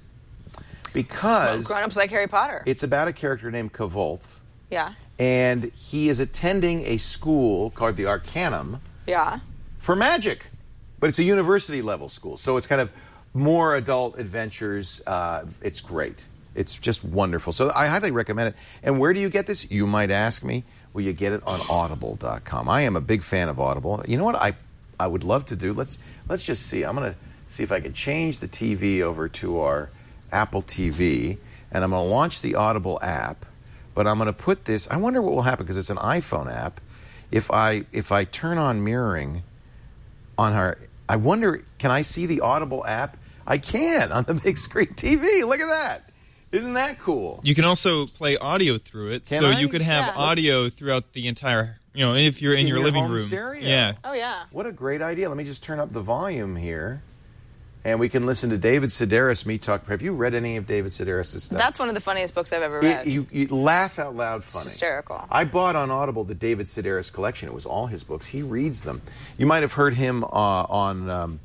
Because grown-ups like Harry Potter. It's about a character named Kvolth. Yeah. And he is attending a school called the Arcanum. Yeah. For magic. But it's a university-level school, so it's kind of more adult adventures. It's great. It's just wonderful. So I highly recommend it. And where do you get this? You might ask me. Well, you get it on Audible.com. I am a big fan of Audible. You know what I would love to do? Let's just see. I'm going to see if I can change the TV over to our Apple TV, and I'm going to launch the Audible app, but I'm going to put this, I wonder what will happen, because it's an iPhone app. If I turn on mirroring on her, I wonder, can I see the Audible app? I can on the big screen TV. Look at that. Isn't that cool? You can also play audio through it, Can I? you could have audio throughout the entire, if you're in your living home room. Stereo. Yeah. Oh, yeah. What a great idea. Let me just turn up the volume here. And we can listen to David Sedaris, Me Talk. Have you read any of David Sedaris' stuff? That's one of the funniest books I've ever read. You laugh out loud funny. It's hysterical. I bought on Audible the David Sedaris collection. It was all his books. He reads them. You might have heard him on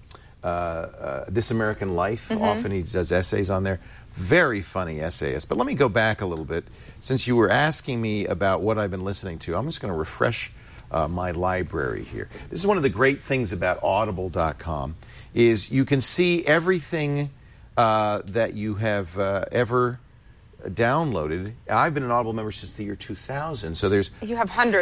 This American Life. Often he does essays on there. Very funny essayist. But let me go back a little bit. Since you were asking me about what I've been listening to, I'm just going to refresh my library here. This is one of the great things about Audible.com is you can see everything that you have ever downloaded. I've been an Audible member since the year 2000, so there's you have hundreds.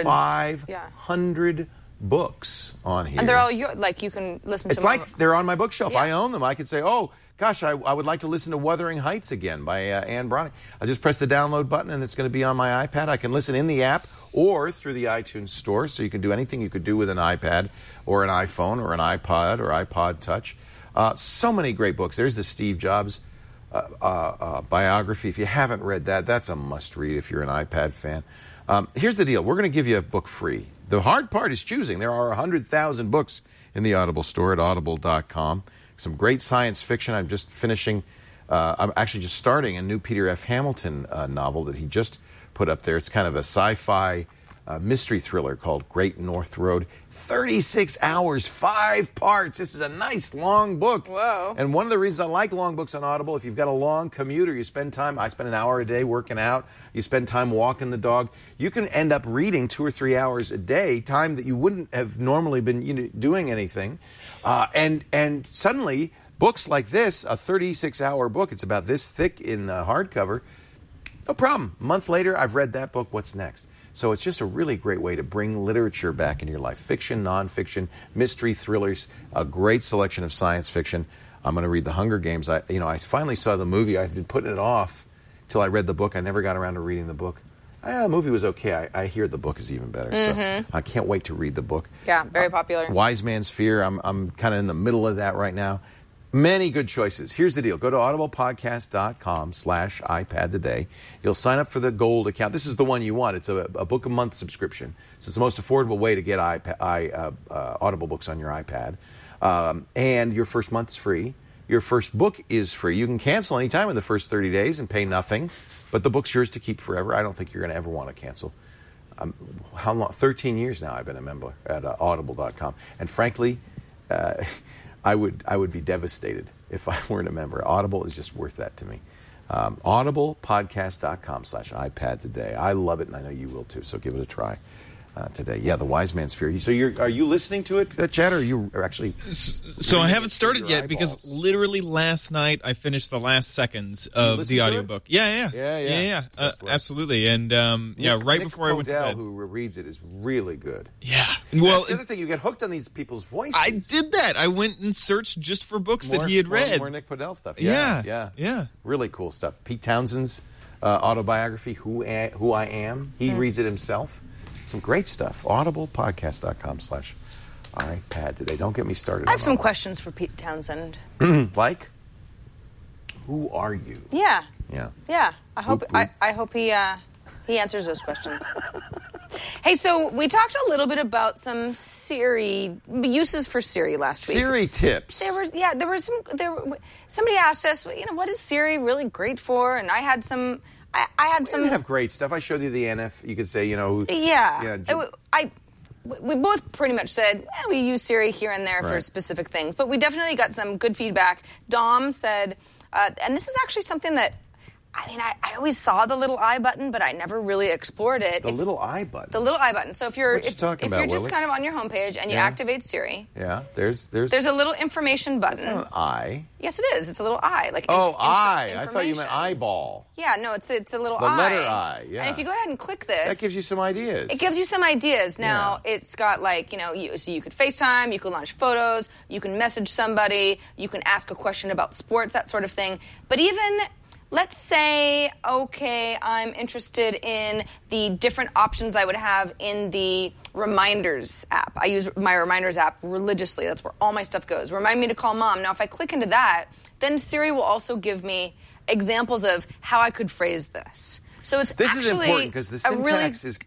500 books on here. And they're all you can listen to them. It's like they're on my bookshelf. Yeah. I own them. I could say, oh, gosh, I would like to listen to Wuthering Heights again by Anne Browning. I just press the download button, and it's going to be on my iPad. I can listen in the app or through the iTunes Store, so you can do anything you could do with an iPad or an iPhone or an iPod or iPod Touch. So many great books. There's the Steve Jobs biography. If you haven't read that, that's a must-read if you're an iPad fan. Here's the deal. We're going to give you a book free. The hard part is choosing. There are 100,000 books in the Audible store at audible.com. Some great science fiction. I'm just finishing, I'm actually just starting a new Peter F. Hamilton novel that he just put up there. It's kind of a sci-fi mystery thriller called Great North Road. 36 hours, 5 parts. This is a nice long book. Whoa. And one of the reasons I like long books on Audible, if you've got a long commute or you spend time, I spend an hour a day working out, you spend time walking the dog, you can end up reading 2 or 3 hours a day, time that you wouldn't have normally been doing anything. And suddenly, books like this, a 36-hour book, it's about this thick in hardcover, no problem. A month later, I've read that book. What's next? So it's just a really great way to bring literature back in your life. Fiction, nonfiction, mystery, thrillers, a great selection of science fiction. I'm going to read The Hunger Games. I finally saw the movie. I've been putting it off till I read the book. I never got around to reading the book. The movie was okay. I hear the book is even better. So I can't wait to read the book. Yeah, very popular. Wise Man's Fear. I'm kind of in the middle of that right now. Many good choices. Here's the deal. Go to audiblepodcast.com/iPad today. You'll sign up for the gold account. This is the one you want. It's a book a month subscription. So it's the most affordable way to get Audible books on your iPad. And your first month's free. Your first book is free. You can cancel anytime in the first 30 days and pay nothing. But the book's yours to keep forever. I don't think you're going to ever want to cancel. How long? 13 years now I've been a member at audible.com. And frankly, I would be devastated if I weren't a member. Audible is just worth that to me. Audiblepodcast.com/iPad today. I love it, and I know you will too, so give it a try today. Yeah, the Wise Man's Fear. So are you listening to it, Chad, or are you actually... So I haven't started yet because literally last night I finished the last seconds of the audiobook. Yeah. Absolutely. And right before I went to bed. Who reads it is really good. Yeah. Well, that's the other thing, you get hooked on these people's voices. I did that. I went and searched just for books that he had read. More Nick Podell stuff. Yeah. Really cool stuff. Pete Townshend's autobiography, Who I Am. He reads it himself. Some great stuff. Audiblepodcast.com/iPad today. Don't get me started. I have some questions for Pete Townsend. Like? Who are you? Yeah. Yeah. I hope he answers those questions. Hey, so we talked a little bit about some Siri uses for Siri last week. Siri tips. Somebody asked us, what is Siri really great for? And I had some. I didn't have great stuff. I showed you the NF. You could say, we both pretty much said we use Siri here and there for specific things, but we definitely got some good feedback. Dom said, and this is actually something that, I always saw the little I button, but I never really explored it. The little I button? The little I button. So if you're just kind of on your homepage and you activate Siri. Yeah, there's a little information button. It's not an I. Yes, it is. It's a little I. I thought you meant eyeball. Yeah, no, it's a little I. The letter I, yeah. And if you go ahead and click this... That gives you some ideas. It gives you some ideas. Now, it's got so you could FaceTime, you can launch photos, you can message somebody, you can ask a question about sports, that sort of thing. But even... Let's say, okay, I'm interested in the different options I would have in the Reminders app. I use my Reminders app religiously. That's where all my stuff goes. Remind me to call Mom. Now, if I click into that, then Siri will also give me examples of how I could phrase this. So this is important because the syntax is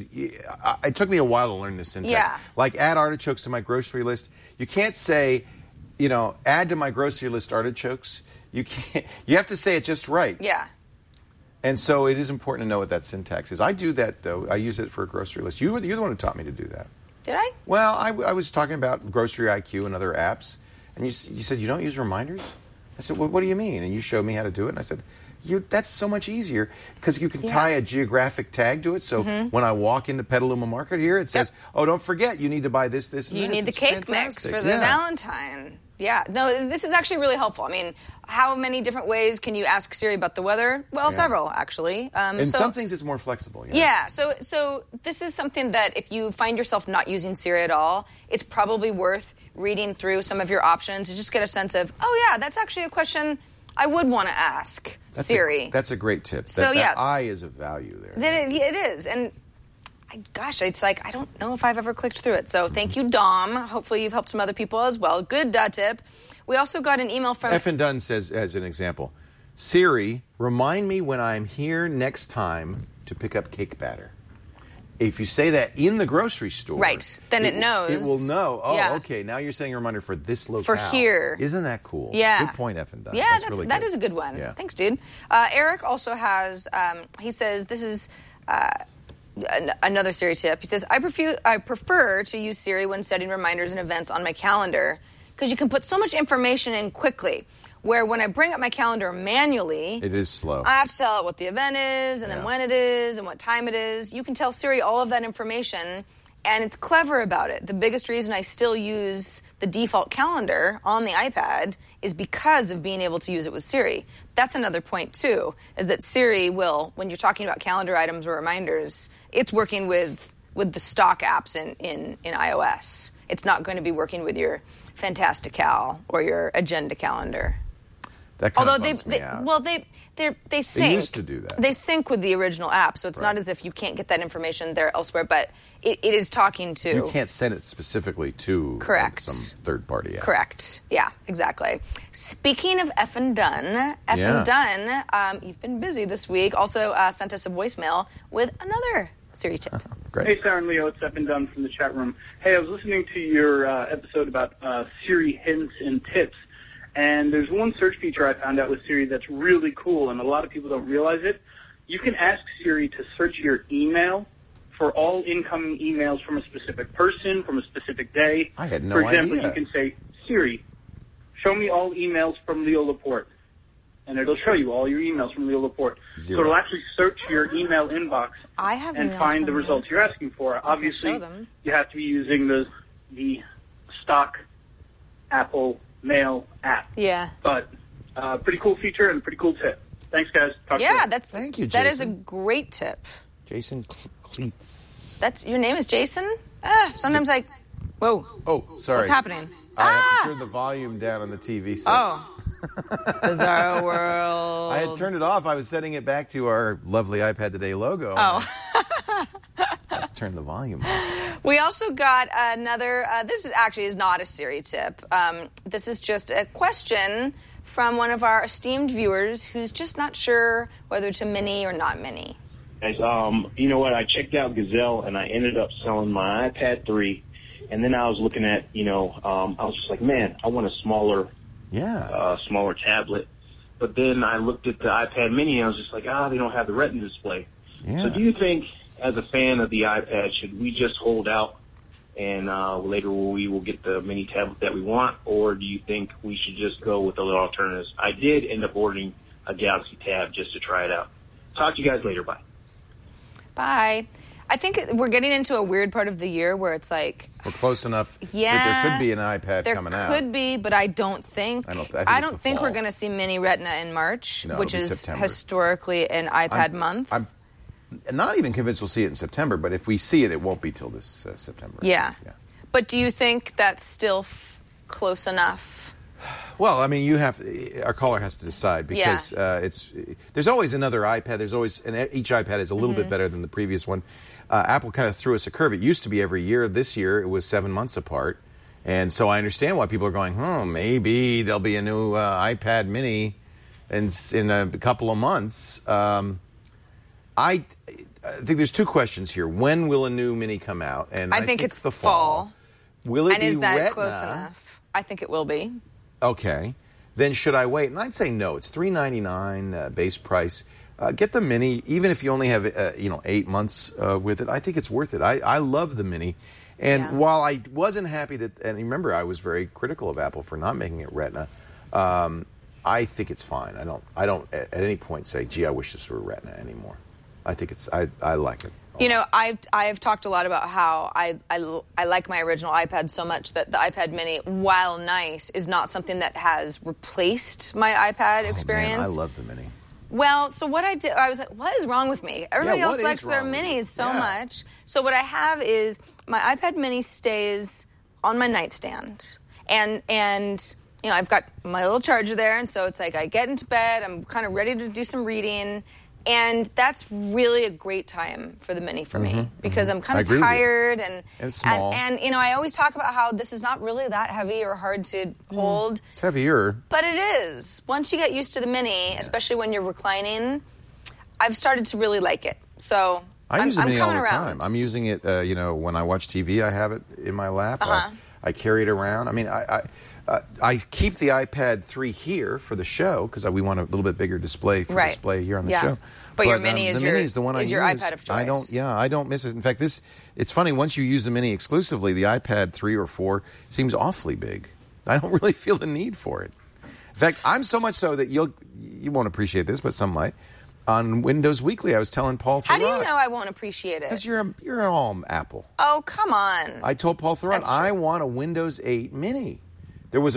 it took me a while to learn this syntax. Yeah. Like add artichokes to my grocery list. You can't say, add to my grocery list artichokes. You can't. You have to say it just right. Yeah. And so it is important to know what that syntax is. I do that, though. I use it for a grocery list. You're the one who taught me to do that. Did I? Well, I was talking about Grocery IQ and other apps, and you said you don't use reminders? I said, well, what do you mean? And you showed me how to do it, and I said, that's so much easier because you can tie a geographic tag to it. So when I walk into Petaluma Market here, it says, oh, don't forget, you need to buy this, and this. You need the cake mix for the Valentine. Yeah. No, this is actually really helpful. How many different ways can you ask Siri about the weather? Well, several, actually. Some things it's more flexible. Yeah. So this is something that if you find yourself not using Siri at all, it's probably worth reading through some of your options to just get a sense of, that's actually a question I would want to ask Siri. That's a great tip. That I is of value there. It is. And it's like I don't know if I've ever clicked through it. So thank you, Dom. Hopefully you've helped some other people as well. Good tip. We also got an email from... F. and Dunn says, as an example, Siri, remind me when I'm here next time to pick up cake batter. If you say that in the grocery store... Right, then it knows. It will know. Oh, okay, now you're setting a reminder for this locale. For here. Isn't that cool? Yeah. Good point, F. and Dunn. Yeah, that's really good. That is a good one. Yeah. Thanks, dude. Eric also has... he says, this is... another Siri tip. He says, I prefer to use Siri when setting reminders and events on my calendar because you can put so much information in quickly, where when I bring up my calendar manually... It is slow. I have to tell it what the event is, and then when it is, and what time it is. You can tell Siri all of that information, and it's clever about it. The biggest reason I still use the default calendar on the iPad is because of being able to use it with Siri. That's another point, too, is that Siri will, when you're talking about calendar items or reminders, it's working with the stock apps in iOS. It's not going to be working with your Fantastical or your Agenda calendar. That kind of bums me out. Well, they sync. They used to do that. They sync with the original app, so it's not as if you can't get that information there elsewhere, but it is talking to... You can't send it specifically to some third-party app. Correct. Yeah, exactly. Speaking of Effin Dunn, Dunn, you've been busy this week, also sent us a voicemail with another Siri tip. Great. Hey, Sarah and Leo, it's Effin Dunn from the chat room. Hey, I was listening to your episode about Siri hints and tips, and there's one search feature I found out with Siri that's really cool, and a lot of people don't realize it. You can ask Siri to search your email for all incoming emails from a specific person, from a specific day. I had no idea. For example, you can say, Siri, show me all emails from Leo Laporte. And it'll show you all your emails from Leo Laporte. Zero. So it'll actually search your email inbox and find the results you're asking for. Obviously, you have to be using the stock Apple Mail app. Yeah. But pretty cool feature and a pretty cool tip. Thanks, guys. Talk to you later. Thank you, Jason. That is a great tip. Jason Cleats. That's your name is Jason? Sometimes whoa. Oh, sorry. What's happening? I have to turn the volume down on the TV set. Oh. Bizarro World. I had turned it off. I was setting it back to our lovely iPad Today logo. Oh. Let's turn the volume off. We also got another, this is not a Siri tip. This is just a question from one of our esteemed viewers who's just not sure whether to mini or not mini. Guys, you know what? I checked out Gazelle, and I ended up selling my iPad 3. And then I was looking at, I was just like, man, I want a smaller tablet. But then I looked at the iPad mini, and I was just like, they don't have the Retina display. Yeah. So do you think, as a fan of the iPad, should we just hold out and later we will get the mini tablet that we want? Or do you think we should just go with the alternatives? I did end up ordering a Galaxy Tab just to try it out. Talk to you guys later. Bye. Bye. I think we're getting into a weird part of the year where it's like... We're close enough that there could be an iPad coming out. There could be, but I don't think... I don't think we're going to see mini Retina in March, which is September. Historically an iPad month. I'm not even convinced we'll see it in September, but if we see it, it won't be till this September. Yeah. But do you think that's still close enough? Well, I mean, our caller has to decide because there's always another iPad. Each iPad is a little bit better than the previous one. Apple kind of threw us a curve. It used to be every year. This year, it was 7 months apart. And so I understand why people are going, maybe there'll be a new iPad mini in a couple of months. I think there's two questions here. When will a new mini come out? And I think it's the fall. Will it be is that Retina? Close enough? I think it will be. Okay. Then should I wait? And I'd say no. It's $399 base price. Get the mini, even if you only have 8 months with it. I think it's worth it. I love the mini. And while I wasn't happy and remember I was very critical of Apple for not making it Retina, I think it's fine. I don't at any point say, gee, I wish this were Retina anymore. I think I like it. I've talked a lot about how I like my original iPad so much that the iPad mini, while nice, is not something that has replaced my iPad experience. Man, I love the mini. Well, so what I did, I was like, what is wrong with me? Everybody else likes their minis so much. So what I have is my iPad mini stays on my nightstand. And I've got my little charger there, and so it's like I get into bed, I'm kind of ready to do some reading. And that's really a great time for the mini for me because I'm kind of tired and it's small. And I always talk about how this is not really that heavy or hard to hold. It's heavier. But it is. Once you get used to the mini, especially when you're reclining, I've started to really like it. So I use the mini all the time. I'm using it, when I watch TV, I have it in my lap. I carry it around. I mean, I keep the iPad 3 here for the show because we want a little bit bigger display for display here on the show. But your mini is the one I use. Your iPad of choice. I don't miss it. In fact, it's funny, once you use the mini exclusively, the iPad 3 or 4 seems awfully big. I don't really feel the need for it. In fact, I'm so much so that you won't appreciate this, but some might. On Windows Weekly, I was telling Paul Thurrott. How do you know I won't appreciate it? Because you're all Apple. Oh, come on. I told Paul Thurrott, I want a Windows 8 mini. There was the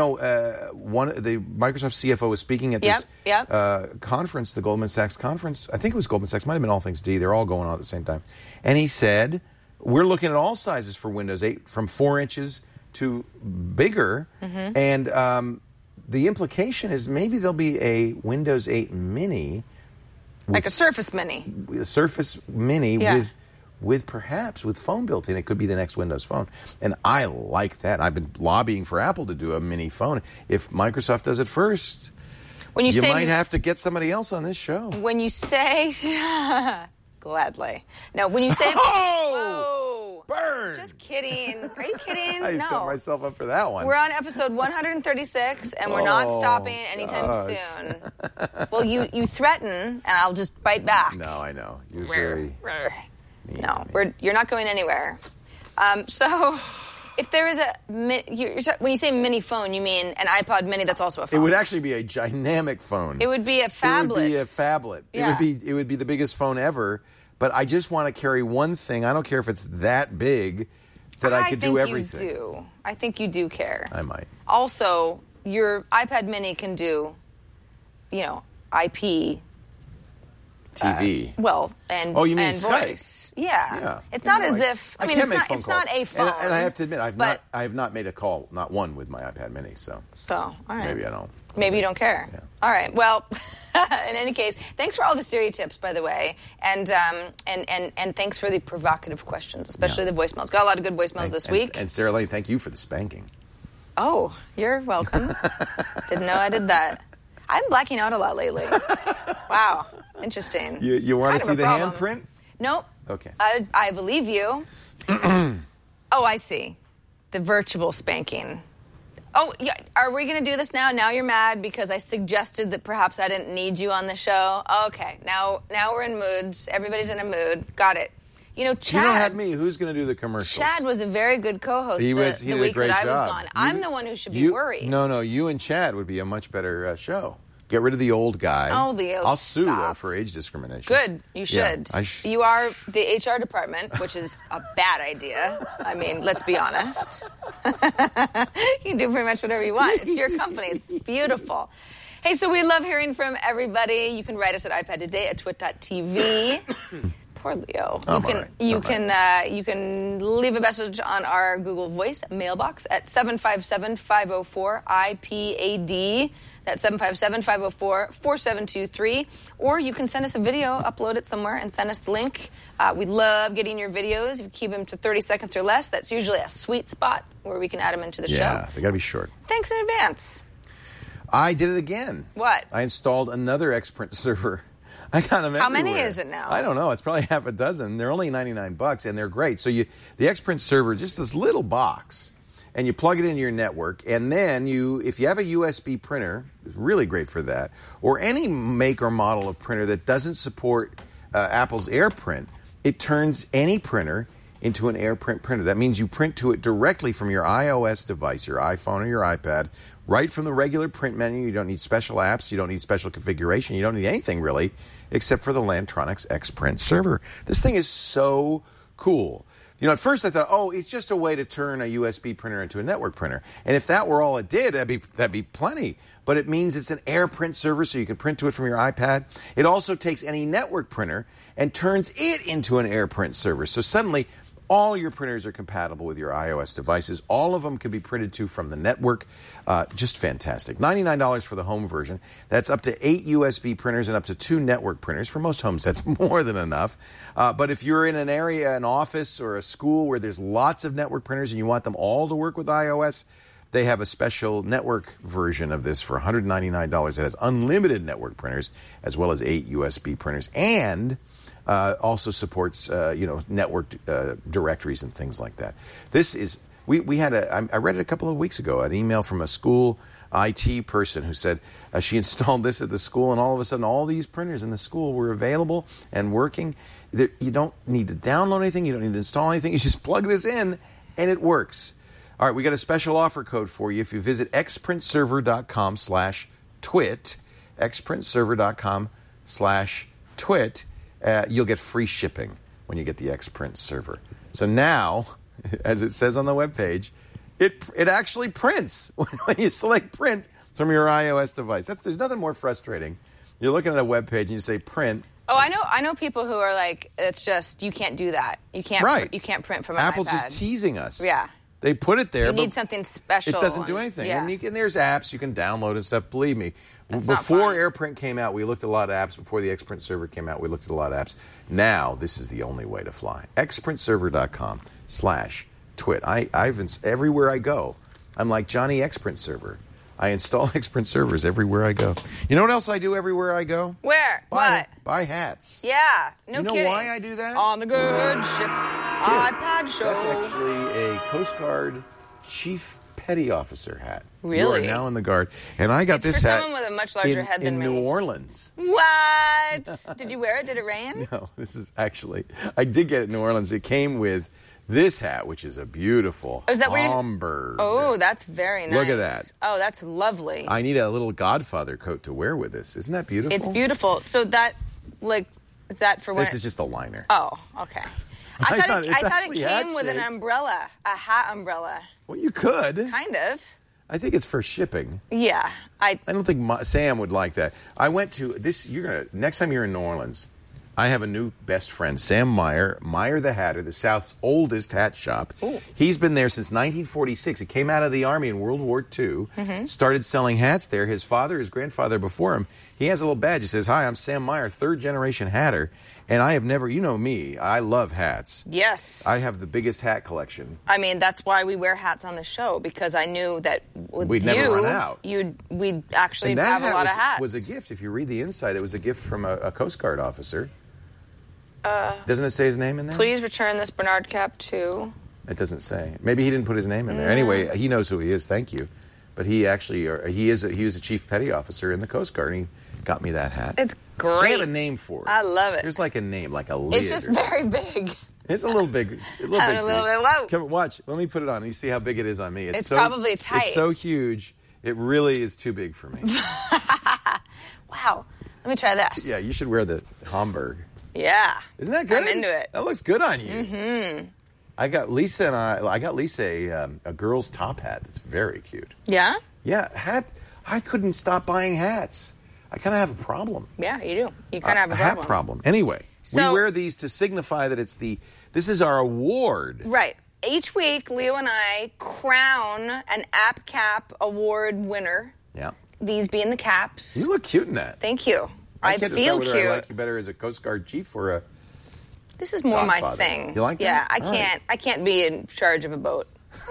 Microsoft CFO was speaking at this conference, the Goldman Sachs conference. I think it was Goldman Sachs, might have been All Things D. They're all going on at the same time. And he said, we're looking at all sizes for Windows 8, from 4 inches to bigger. And the implication is maybe there'll be a Windows 8 Mini. Like a Surface Mini. A Surface Mini with perhaps with phone built in. It could be the next Windows Phone. And I like that. I've been lobbying for Apple to do a mini phone. If Microsoft does it first, you might have to get somebody else on this show. When you say... Gladly. No, when you say... Oh! Burn! Just kidding. Are you kidding? I set myself up for that one. We're on episode 136, and we're not stopping anytime soon. Well, you threaten, and I'll just bite back. No, I know. You're very... No, you're not going anywhere. So... If there is when you say mini phone, you mean an iPod mini that's also a phone? It would actually be a dynamic phone. It would be a phablet. It would be a phablet. Yeah. It would be the biggest phone ever. But I just want to carry one thing. I don't care if it's that big that I could do everything. You do. I think you do care. I might. Also, your iPad mini can do, IP. TV. You mean Skype? Voice. Yeah. It's not as if... it's not a phone. And I have to admit, I have not made a call, not one, with my iPad mini, so all right. Maybe I don't. Maybe you don't care. Yeah. All right. Well, in any case, thanks for all the Siri tips, by the way, and thanks for the provocative questions, especially the voicemails. Got a lot of good voicemails this week. And Sarah Lane, thank you for the spanking. Oh, you're welcome. Didn't know I did that. I'm blacking out a lot lately. Wow. Interesting. You want to see the handprint? Nope. Okay. I believe you. Oh, I see. The virtual spanking. Oh, yeah. Are we going to do this now? Now you're mad because I suggested that perhaps I didn't need you on the show? Okay. Now we're in moods. Everybody's in a mood. Got it. Chad... You don't have me. Who's going to do the commercials? Chad was a very good co-host the week that I was gone. I'm the one who should be worried. No. You and Chad would be a much better show. Get rid of the old guy. Oh, I'll sue, though, for age discrimination. Good. You should. Yeah, you are the HR department, which is a bad idea. I mean, let's be honest. You can do pretty much whatever you want. It's your company. It's beautiful. Hey, so we love hearing from everybody. You can write us at iPadToday@twit.tv. Poor Leo. You can leave a message on our Google Voice mailbox at 757-504-IPAD. That's 757-504-4723. Or you can send us a video, upload it somewhere, and send us the link. We love getting your videos. If you keep them to 30 seconds or less, that's usually a sweet spot where we can add them into the show. Yeah, they got to be short. Thanks in advance. I did it again. What? I installed another Xprint server. I got them everywhere. How many is it now? I don't know. It's probably half a dozen. They're only $99, and they're great. So the Xprint server, just this little box, and you plug it into your network, and then if you have a USB printer, it's really great for that, or any make or model of printer that doesn't support Apple's AirPrint, it turns any printer into an AirPrint printer. That means you print to it directly from your iOS device, your iPhone or your iPad, right from the regular print menu. You don't need special apps. You don't need special configuration. You don't need anything, really, except for the Lantronix Xprint server. This thing is so cool. At first I thought, it's just a way to turn a USB printer into a network printer. And if that were all it did, that'd be plenty. But it means it's an AirPrint server, so you can print to it from your iPad. It also takes any network printer and turns it into an AirPrint server. So suddenly, all your printers are compatible with your iOS devices. All of them can be printed to from the network. Just fantastic. $99 for the home version. That's up to 8 USB printers and up to 2 network printers. For most homes, that's more than enough. But if you're in an area, an office or a school where there's lots of network printers and you want them all to work with iOS, they have a special network version of this for $199 that has unlimited network printers as well as 8 USB printers and also supports network directories and things like that. This is I read it a couple of weeks ago, an email from a school IT person who said she installed this at the school, and all of a sudden all these printers in the school were available and working. You don't need to download anything. You don't need to install anything. You just plug this in, and it works. All right, we got a special offer code for you. If you visit xprintserver.com/twit, xprintserver.com/twit, you'll get free shipping when you get the Xprint server. So now, as it says on the webpage, it actually prints when you select print from your iOS device. There's nothing more frustrating. You're looking at a webpage and you say print. Oh, I know people who are like, it's just, you can't do that. You can't print from an Apple's iPad. just teasing us. Yeah. They put it there. You need something special. It doesn't do anything. Yeah. And there's apps you can download and stuff. Believe me. That's before AirPrint came out, we looked at a lot of apps. Before the Xprint server came out, we looked at a lot of apps. Now, this is the only way to fly. Xprintserver.com/twit. Everywhere I go, I'm like Johnny Xprint Server. I install Xprint servers everywhere I go. You know what else I do everywhere I go? Where? What? Buy hats. Yeah, no kidding. You know why I do that? On the Good Ship iPad Show. That's actually a Coast Guard Chief Petty Officer hat. Really? You are now in the Guard. And I got this hat for someone with a much larger head than me. In New Orleans. What? Did you wear it? Did it rain? No, this is actually... I did get it in New Orleans. It came with... this hat, which is a beautiful Homburg. Oh, that's very nice. Look at that. Oh, that's lovely. I need a little Godfather coat to wear with this. Isn't that beautiful? It's beautiful. So that, is that for what? This is just a liner. Oh, okay. I thought it came hat-shaped. with an umbrella, a hat umbrella. Well, you could. Kind of. I think it's for shipping. Yeah. I don't think Sam would like that. I went to this. Next time you're in New Orleans, I have a new best friend, Sam Meyer, Meyer the Hatter, the South's oldest hat shop. Ooh. He's been there since 1946. He came out of the Army in World War II, started selling hats there. His grandfather before him, he has a little badge. It says, "Hi, I'm Sam Meyer, third-generation hatter, and I have never, you know me, I love hats." Yes. I have the biggest hat collection. I mean, that's why we wear hats on the show, because I knew that we'd never run out. We'd actually have a lot of hats. That was a gift. If you read the inside, it was a gift from a Coast Guard officer. Doesn't it say his name in there? Please return this Bernard cap to... It doesn't say. Maybe he didn't put his name in there. Anyway, he knows who he is. Thank you. But he was a chief petty officer in the Coast Guard, and he got me that hat. It's great. They have a name for it. I love it. There's like a name, like a lid. It's just very big. It's a little big. It's a little big. Whoa. Come watch. Let me put it on. You see how big it is on me. It's probably tight. It's so huge. It really is too big for me. Wow. Let me try this. Yeah, you should wear the Homburg. Yeah. Isn't that good? I'm into it. That looks good on you. Mm-hmm. I got Lisa a girl's top hat that's very cute. Yeah? Yeah, hat. I couldn't stop buying hats. I kind of have a problem. Yeah, you do. You kind of have a problem. Hat problem. Anyway, we wear these to signify that this is our award. Right. Each week, Leo and I crown an App Cap award winner. Yeah. These being the caps. You look cute in that. Thank you. I can't feel decide cute. whether I like you better as a Coast Guard chief or a This is more Godfather. my thing. You like that? Yeah, All right. I can't be in charge of a boat.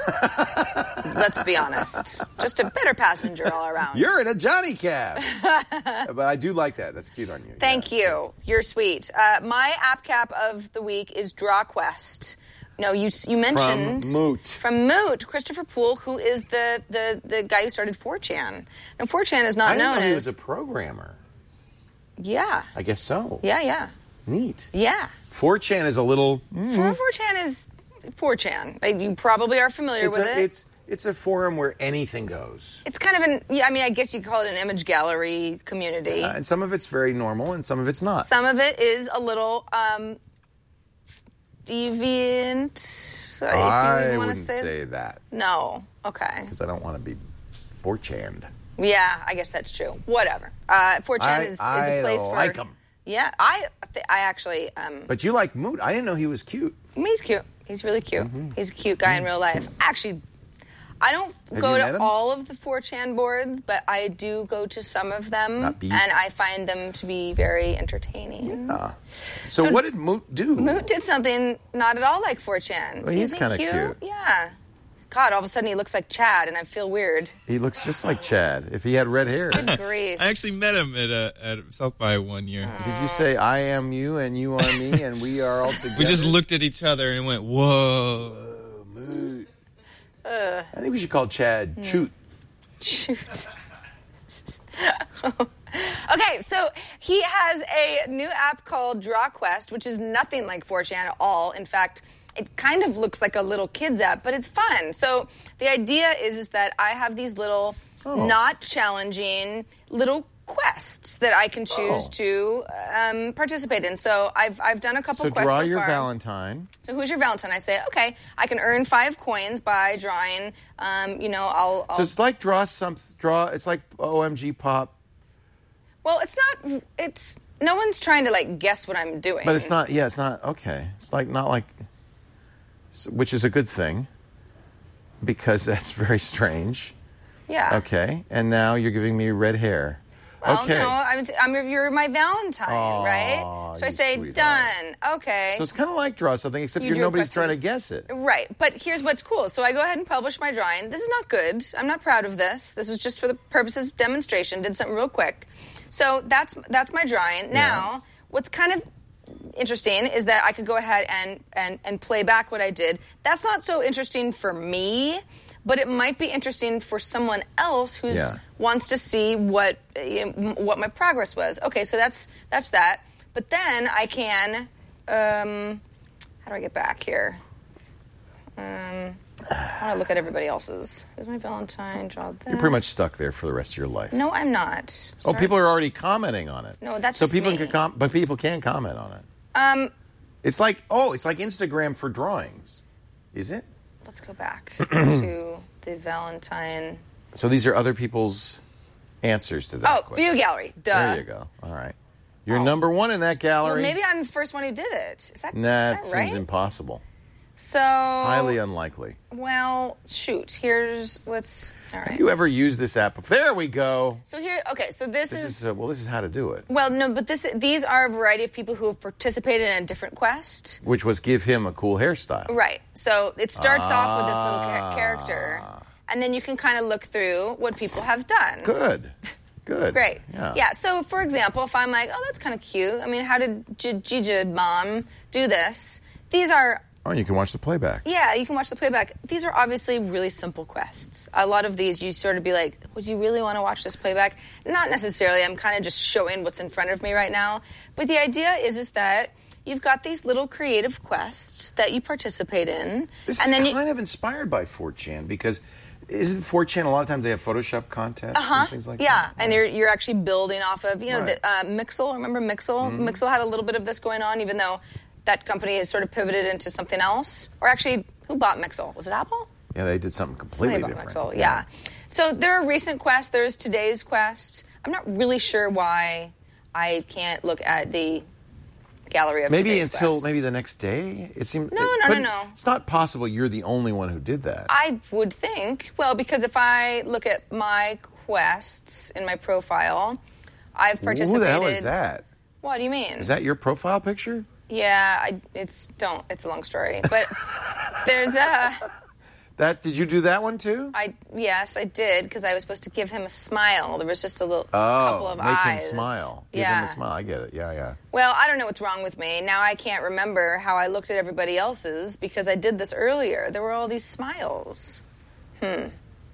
Let's be honest. Just a better passenger all around. You're in a Johnny cab. But I do like that. That's cute on you. Thank you. You're sweet. My app cap of the week is DrawQuest. No, you mentioned from Moot, Christopher Poole, who is the guy who started 4chan. Now 4chan is not known as. He was a programmer. Yeah. I guess so. Yeah. Neat. Yeah. 4chan is a little. 4chan is 4chan. Like, you probably are familiar with it. It's a forum where anything goes. It's kind of I guess you could call it an image gallery community. And some of it's very normal, and some of it's not. Some of it is a little deviant. I wouldn't say that. No. Okay. Because I don't want to be 4chan'd. Yeah, I guess that's true. Whatever. 4chan is a place for. I like him. Yeah, I actually. But you like Moot. I didn't know he was cute. He's cute. He's really cute. Mm-hmm. He's a cute guy in real life. Actually, I don't go to all of the 4chan boards, but I do go to some of them, and I find them to be very entertaining. Yeah. So what did Moot do? Moot did something not at all like 4chan. Well, he's kind of cute. Yeah. God, all of a sudden he looks like Chad, and I feel weird. He looks just like Chad if he had red hair. Good grief. I actually met him at South by one year. Did you say, "I am you and you are me and we are all together"? We just looked at each other and went, "Whoa." Moot. I think we should call Chad Choot. Choot. Okay, so he has a new app called DrawQuest, which is nothing like 4chan at all. In fact, it kind of looks like a little kid's app, but it's fun. So the idea is that I have these little, not challenging little quests that I can choose to participate in. So I've done a couple quests so far. So draw your Valentine. So who's your Valentine? I say, okay, I can earn 5 coins by drawing. I'll. So it's like It's like OMG Pop. Well, it's not. It's no one's trying to guess what I'm doing. But it's not. Yeah, it's not. Okay, it's not like. Which is a good thing. Because that's very strange. Yeah. Okay. And now you're giving me red hair. Well, okay. no, you're my Valentine, right? So I say, sweetheart. done. Okay. So it's kind of like draw something, except nobody's trying to guess it. Right. But here's what's cool. So I go ahead and publish my drawing. This is not good. I'm not proud of this. This was just for the purposes of demonstration. Did something real quick. So that's my drawing. Now, what's kind of interesting is that I could go ahead and play back what I did. That's not so interesting for me, but it might be interesting for someone else who wants to see what my progress was. Okay, so that's that. But then I can, how do I get back here? I want to look at everybody else's. There's my Valentine, draw that. You're pretty much stuck there for the rest of your life. No, I'm not. Oh, people are already commenting on it. No, that's so just people me. but people can comment on it. It's like Instagram for drawings, is it? Let's go back to the Valentine. So these are other people's answers to that question. View gallery. Duh. There you go. All right. You're number one in that gallery. Well, maybe I'm the first one who did it. Is that right? Seems impossible. So highly unlikely. Well, shoot. All right. Have you ever used this app? There we go. So this is how to do it. Well, no, but these are a variety of people who have participated in a different quest. Which was give him a cool hairstyle. Right. So it starts off with this little character, and then you can kind of look through what people have done. Good. Great. Yeah. So, for example, if I'm like, oh, that's kind of cute. I mean, how did Gigi Mom do this? These are... Oh, you can watch the playback. Yeah, you can watch the playback. These are obviously really simple quests. A lot of these, you sort of be like, would you really want to watch this playback? Not necessarily. I'm kind of just showing what's in front of me right now. But the idea is that you've got these little creative quests that you participate in. This is kind of inspired by 4chan because... Isn't 4chan a lot of times they have Photoshop contests and things like that? Yeah, and you're actually building off of, Mixel. Remember Mixel? Mm-hmm. Mixel had a little bit of this going on, even though that company has sort of pivoted into something else. Or actually, who bought Mixel? Was it Apple? Yeah, they did something completely different. Mixel. Yeah. So there are recent quests. There's today's quest. I'm not really sure why I can't look at the gallery of maybe today's quests. Maybe the next day. It seemed no. It's not possible you're the only one who did that. I would think. Well, because if I look at my quests in my profile, I've participated. Who the hell is that? What do you mean? Is that your profile picture? Yeah, it's a long story, but there's a. Did you do that one too? Yes, I did, because I was supposed to give him a smile. There was just a couple of eyes. Make him smile. Give him a smile. I get it. Yeah. Well, I don't know what's wrong with me. Now I can't remember how I looked at everybody else's because I did this earlier. There were all these smiles. What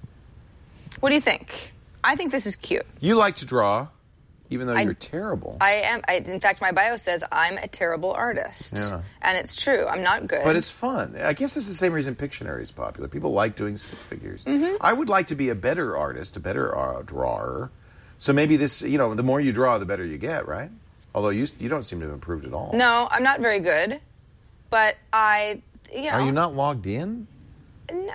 do you think? I think this is cute. You like to draw, even though you're terrible. I am. In fact, my bio says I'm a terrible artist. Yeah. And it's true. I'm not good. But it's fun. I guess it's the same reason Pictionary is popular. People like doing stick figures. Mm-hmm. I would like to be a better artist, a better drawer. So maybe this, the more you draw, the better you get, right? Although you don't seem to have improved at all. No, I'm not very good. But Are you not logged in? No,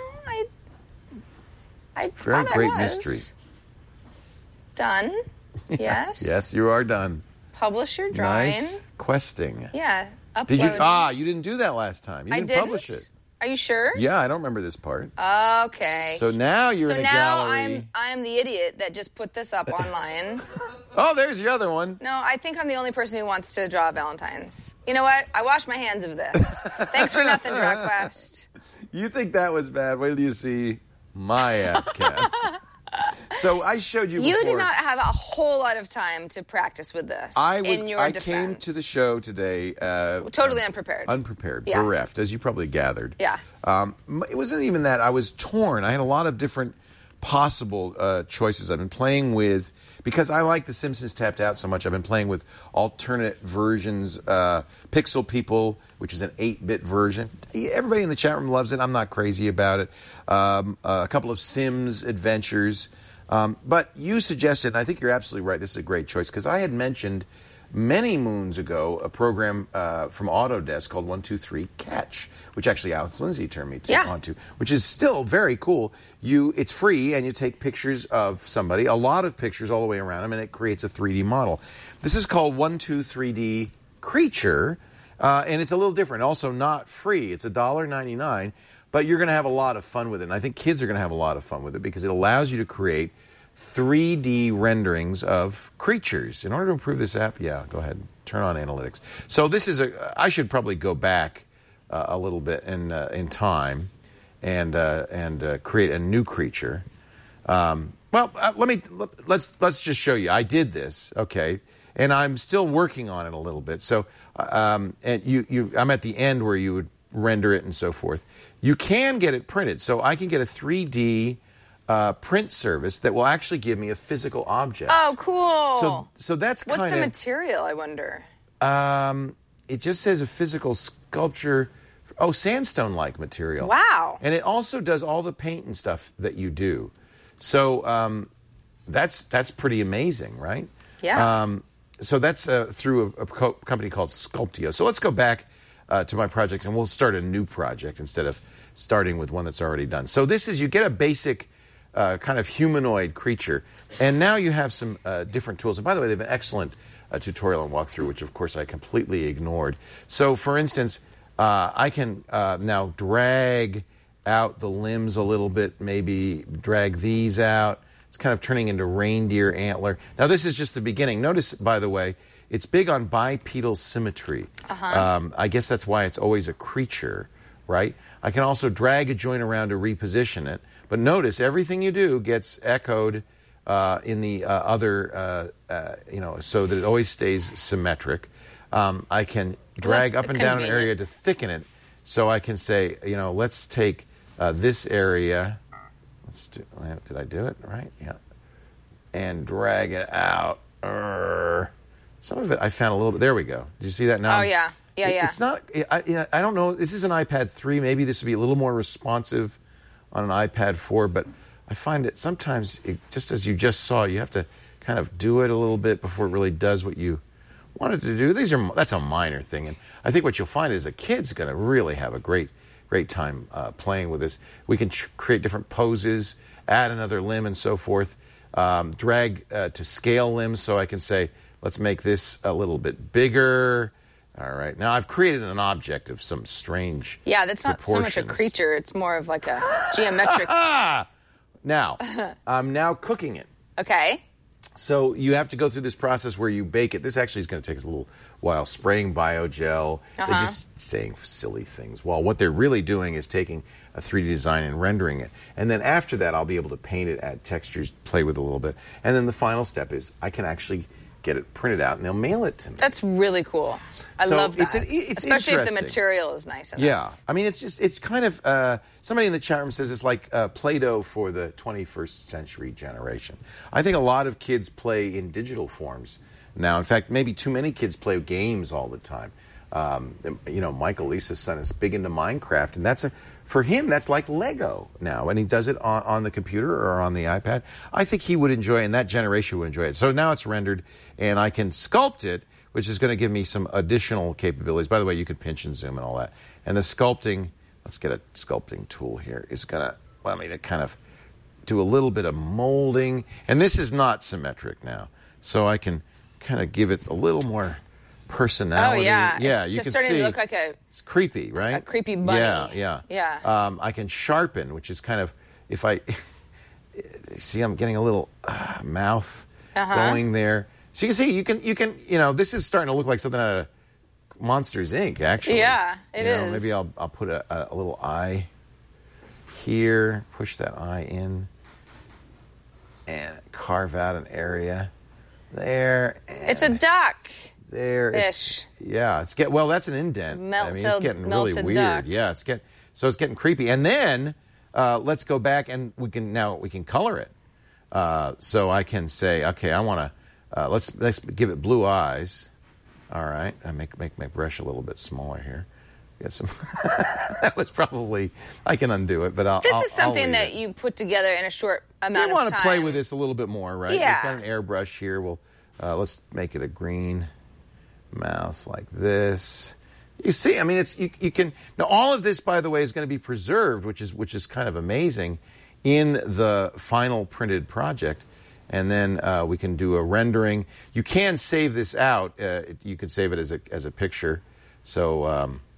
I very great mystery. Done. Yes. Yes, you are done. Publish your drawing. Nice questing. Yeah. Uploading. You didn't do that last time. You didn't publish it. Are you sure? Yeah, I don't remember this part. Okay. So now you're in a gallery. So now I am the idiot that just put this up online. Oh, there's your other one. No, I think I'm the only person who wants to draw Valentines. You know what? I wash my hands of this. Thanks for nothing, DrawQuest. You think that was bad? Wait till you see my AppCat. So I showed you before. You did not have a whole lot of time to practice with this. I came to the show today totally unprepared. Bereft, as you probably gathered. Yeah. It wasn't even that. I was torn. I had a lot of different possible choices. I've been playing with, because I like The Simpsons Tapped Out so much, I've been playing with alternate versions. Pixel People, which is an 8-bit version. Everybody in the chat room loves it. I'm not crazy about it. A couple of Sims adventures. But you suggested, and I think you're absolutely right, this is a great choice, because I had mentioned many moons ago a program from Autodesk called 123 Catch, which actually Alex Lindsay turned me onto, which is still very cool. It's free, and you take pictures of somebody, a lot of pictures all the way around them, and it creates a 3D model. This is called 123D Creature, and it's a little different. Also not free. It's $1.99. but you're going to have a lot of fun with it. And I think kids are going to have a lot of fun with it because it allows you to create 3D renderings of creatures. In order to improve this app, go ahead, turn on analytics. So this is I should probably go back a little bit in time and create a new creature. Let's just show you. I did this, okay, and I'm still working on it a little bit. So, and I'm at the end where you would render it and so forth. You can get it printed, so I can get a 3D print service that will actually give me a physical object. Oh, cool! So that's kind of what's the material? I wonder. It just says a physical sculpture. Oh, sandstone-like material. Wow! And it also does all the paint and stuff that you do. So that's pretty amazing, right? Yeah. So that's through a company called Sculpteo. So let's go back to my project, and we'll start a new project instead of starting with one that's already done. So this is, you get a basic kind of humanoid creature, and now you have some different tools. And by the way, they have an excellent tutorial and walkthrough, which of course I completely ignored. So for instance, I can now drag out the limbs a little bit, maybe drag these out. It's kind of turning into reindeer antler. Now, this is just the beginning. Notice, by the way, it's big on bipedal symmetry. I guess that's why it's always a creature, right? I can also drag a joint around to reposition it. But notice, everything you do gets echoed in the other, so that it always stays symmetric. I can drag up and down an area to thicken it. So I can say, let's take this area. Did I do it right? Yeah. And drag it out. Some of it I found a little bit. There we go. Did you see that now? Oh, yeah. Yeah. It's not, I don't know. This is an iPad 3. Maybe this would be a little more responsive on an iPad 4, but I find it sometimes, just as you just saw, you have to kind of do it a little bit before it really does what you wanted to do. That's a minor thing. And I think what you'll find is a kid's going to really have a great time playing with this. We can create different poses, add another limb and so forth, drag to scale limbs, so I can say, let's make this a little bit bigger. All right. Now, I've created an object of some strange that's not so much a creature. It's more of like a geometric. Now, I'm now cooking it. Okay. So you have to go through this process where you bake it. This actually is going to take us a little while. Spraying biogel. They're just saying silly things. Well, what they're really doing is taking a 3D design and rendering it. And then after that, I'll be able to paint it, add textures, play with it a little bit. And then the final step is I can actually get it printed out, and they'll mail it to me. That's really cool. I love that. It's especially if the material is nice enough. Yeah. I mean, it's kind of, somebody in the chat room says it's like Play-Doh for the 21st century generation. I think a lot of kids play in digital forms now. In fact, maybe too many kids play games all the time. Michael, Lisa's son, is big into Minecraft, and for him, that's like Lego now, and he does it on the computer or on the iPad. I think he would enjoy it, and that generation would enjoy it. So now it's rendered, and I can sculpt it, which is going to give me some additional capabilities. By the way, you could pinch and zoom and all that. And the sculpting, let's get a sculpting tool here, is going to allow me to kind of do a little bit of molding. And this is not symmetric now, so I can kind of give it a little more personality. Oh, yeah. Yeah, it's you can starting see. To look like it's creepy, right? A creepy bunny. Yeah. I can sharpen, which is kind of, if I see, I'm getting a little mouth going there. So you can see, you can, this is starting to look like something out of Monsters, Inc., actually. Yeah, it is. Maybe I'll put a little eye here, push that eye in, and carve out an area there. It's a duck. There, Ish. That's an indent. It's getting really weird. Duck. Yeah, it's getting creepy. And then let's go back and we can color it. So I can say, okay, I want to let's give it blue eyes. All right, I make my brush a little bit smaller here. Get some. That was probably, I can undo it, but This is something that you put together in a short amount of time. You want to play with this a little bit more, right? Yeah. It's got an airbrush here. Let's make it a green mouth like this. You see, I mean, it's you can now. All of this, by the way, is going to be preserved, which is kind of amazing, in the final printed project. And then we can do a rendering. You can save this out. You can save it as a picture. So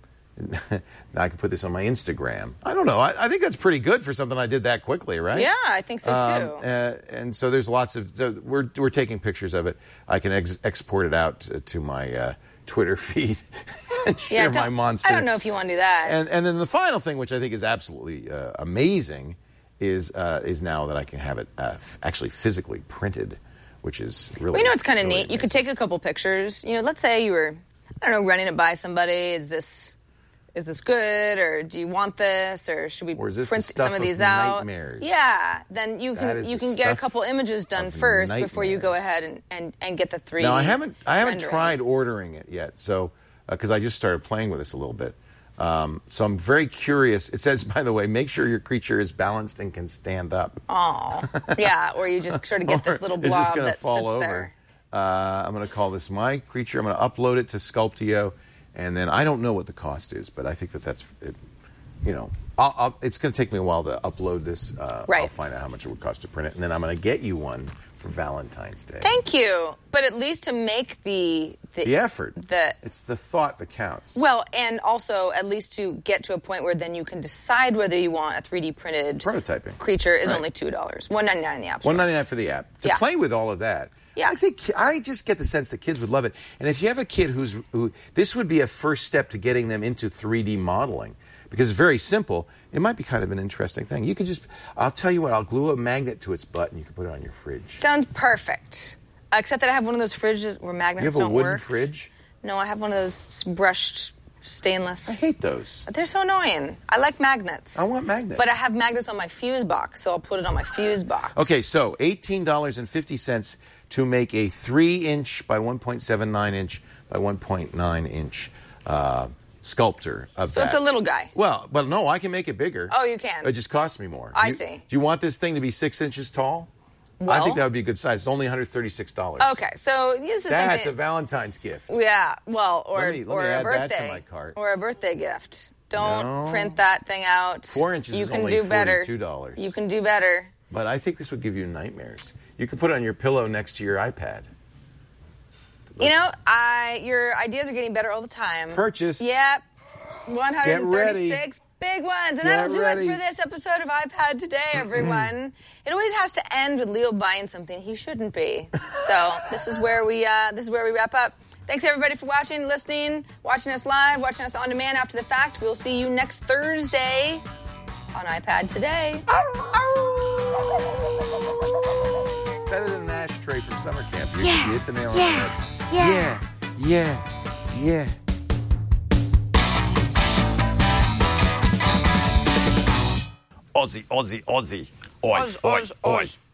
Now I can put this on my Instagram. I don't know. I think that's pretty good for something I did that quickly, right? Yeah, I think so too. And so there's lots of. So we're taking pictures of it. I can export it out to my Twitter feed and share my monster. I don't know if you want to do that. And then the final thing, which I think is absolutely amazing, is now that I can have it actually physically printed, which is really. Well, you know, it's kind of really neat. amazing. You could take a couple pictures. You know, let's say you were, I don't know, running it by somebody. Is this good, or do you want this, or should we print some of these out? Nightmares? Yeah, then you can get a couple images done first before you go ahead and get the 3D. Now I haven't rendering. tried ordering it yet, so because I just started playing with this a little bit. So I'm very curious. It says, by the way, make sure your creature is balanced and can stand up. Oh, yeah, or you just sort of get this little blob that fall sits over. there. I'm going to call this my creature. I'm going to upload it to Sculpteo, and then I don't know what the cost is, but I think that's, you know, it's going to take me a while to upload this. Right. I'll find out how much it would cost to print it, and then I'm going to get you one for Valentine's Day. Thank you, but at least to make the effort. It's the thought that counts. Well, and also at least to get to a point where then you can decide whether you want a 3D printed prototyping creature is only $2, $1.99 in the app store. $1.99 for the app to play with all of that. Yeah. I think I just get the sense that kids would love it. And if you have a kid who this would be a first step to getting them into 3D modeling, because it's very simple. It might be kind of an interesting thing. You can I'll tell you what, I'll glue a magnet to its butt and you can put it on your fridge. Sounds perfect. Except that I have one of those fridges where magnets don't work. You have a wooden fridge? No, I have one of those brushed stainless. I hate those. They're so annoying. I like magnets. I want magnets. But I have magnets on my fuse box, so I'll put it on my fuse box. Okay, so $18.50 to make a 3-inch by 1.79-inch by 1.9-inch sculptor of that. So it's a little guy. Well, no, I can make it bigger. Oh, you can. It just costs me more. I see. Do you want this thing to be 6 inches tall? Well, I think that would be a good size. It's only $136. Okay, so this is that's a Valentine's gift. Yeah, well, or let me or add a birthday, that to my cart. or a birthday gift. Don't print that thing out. 4 inches you is can only do better. $42. You can do better. But I think this would give you nightmares. You could put it on your pillow next to your iPad. You know, your ideas are getting better all the time. Purchased. Yep. 136 big ones. And that'll do it for this episode of iPad Today, everyone. It always has to end with Leo buying something he shouldn't be. So this is where we wrap up. Thanks everybody for watching, listening, watching us live, watching us on demand after the fact. We'll see you next Thursday on iPad Today. It's better than an ashtray from summer camp. You hit the nail on the head. Yeah. Aussie. Oi.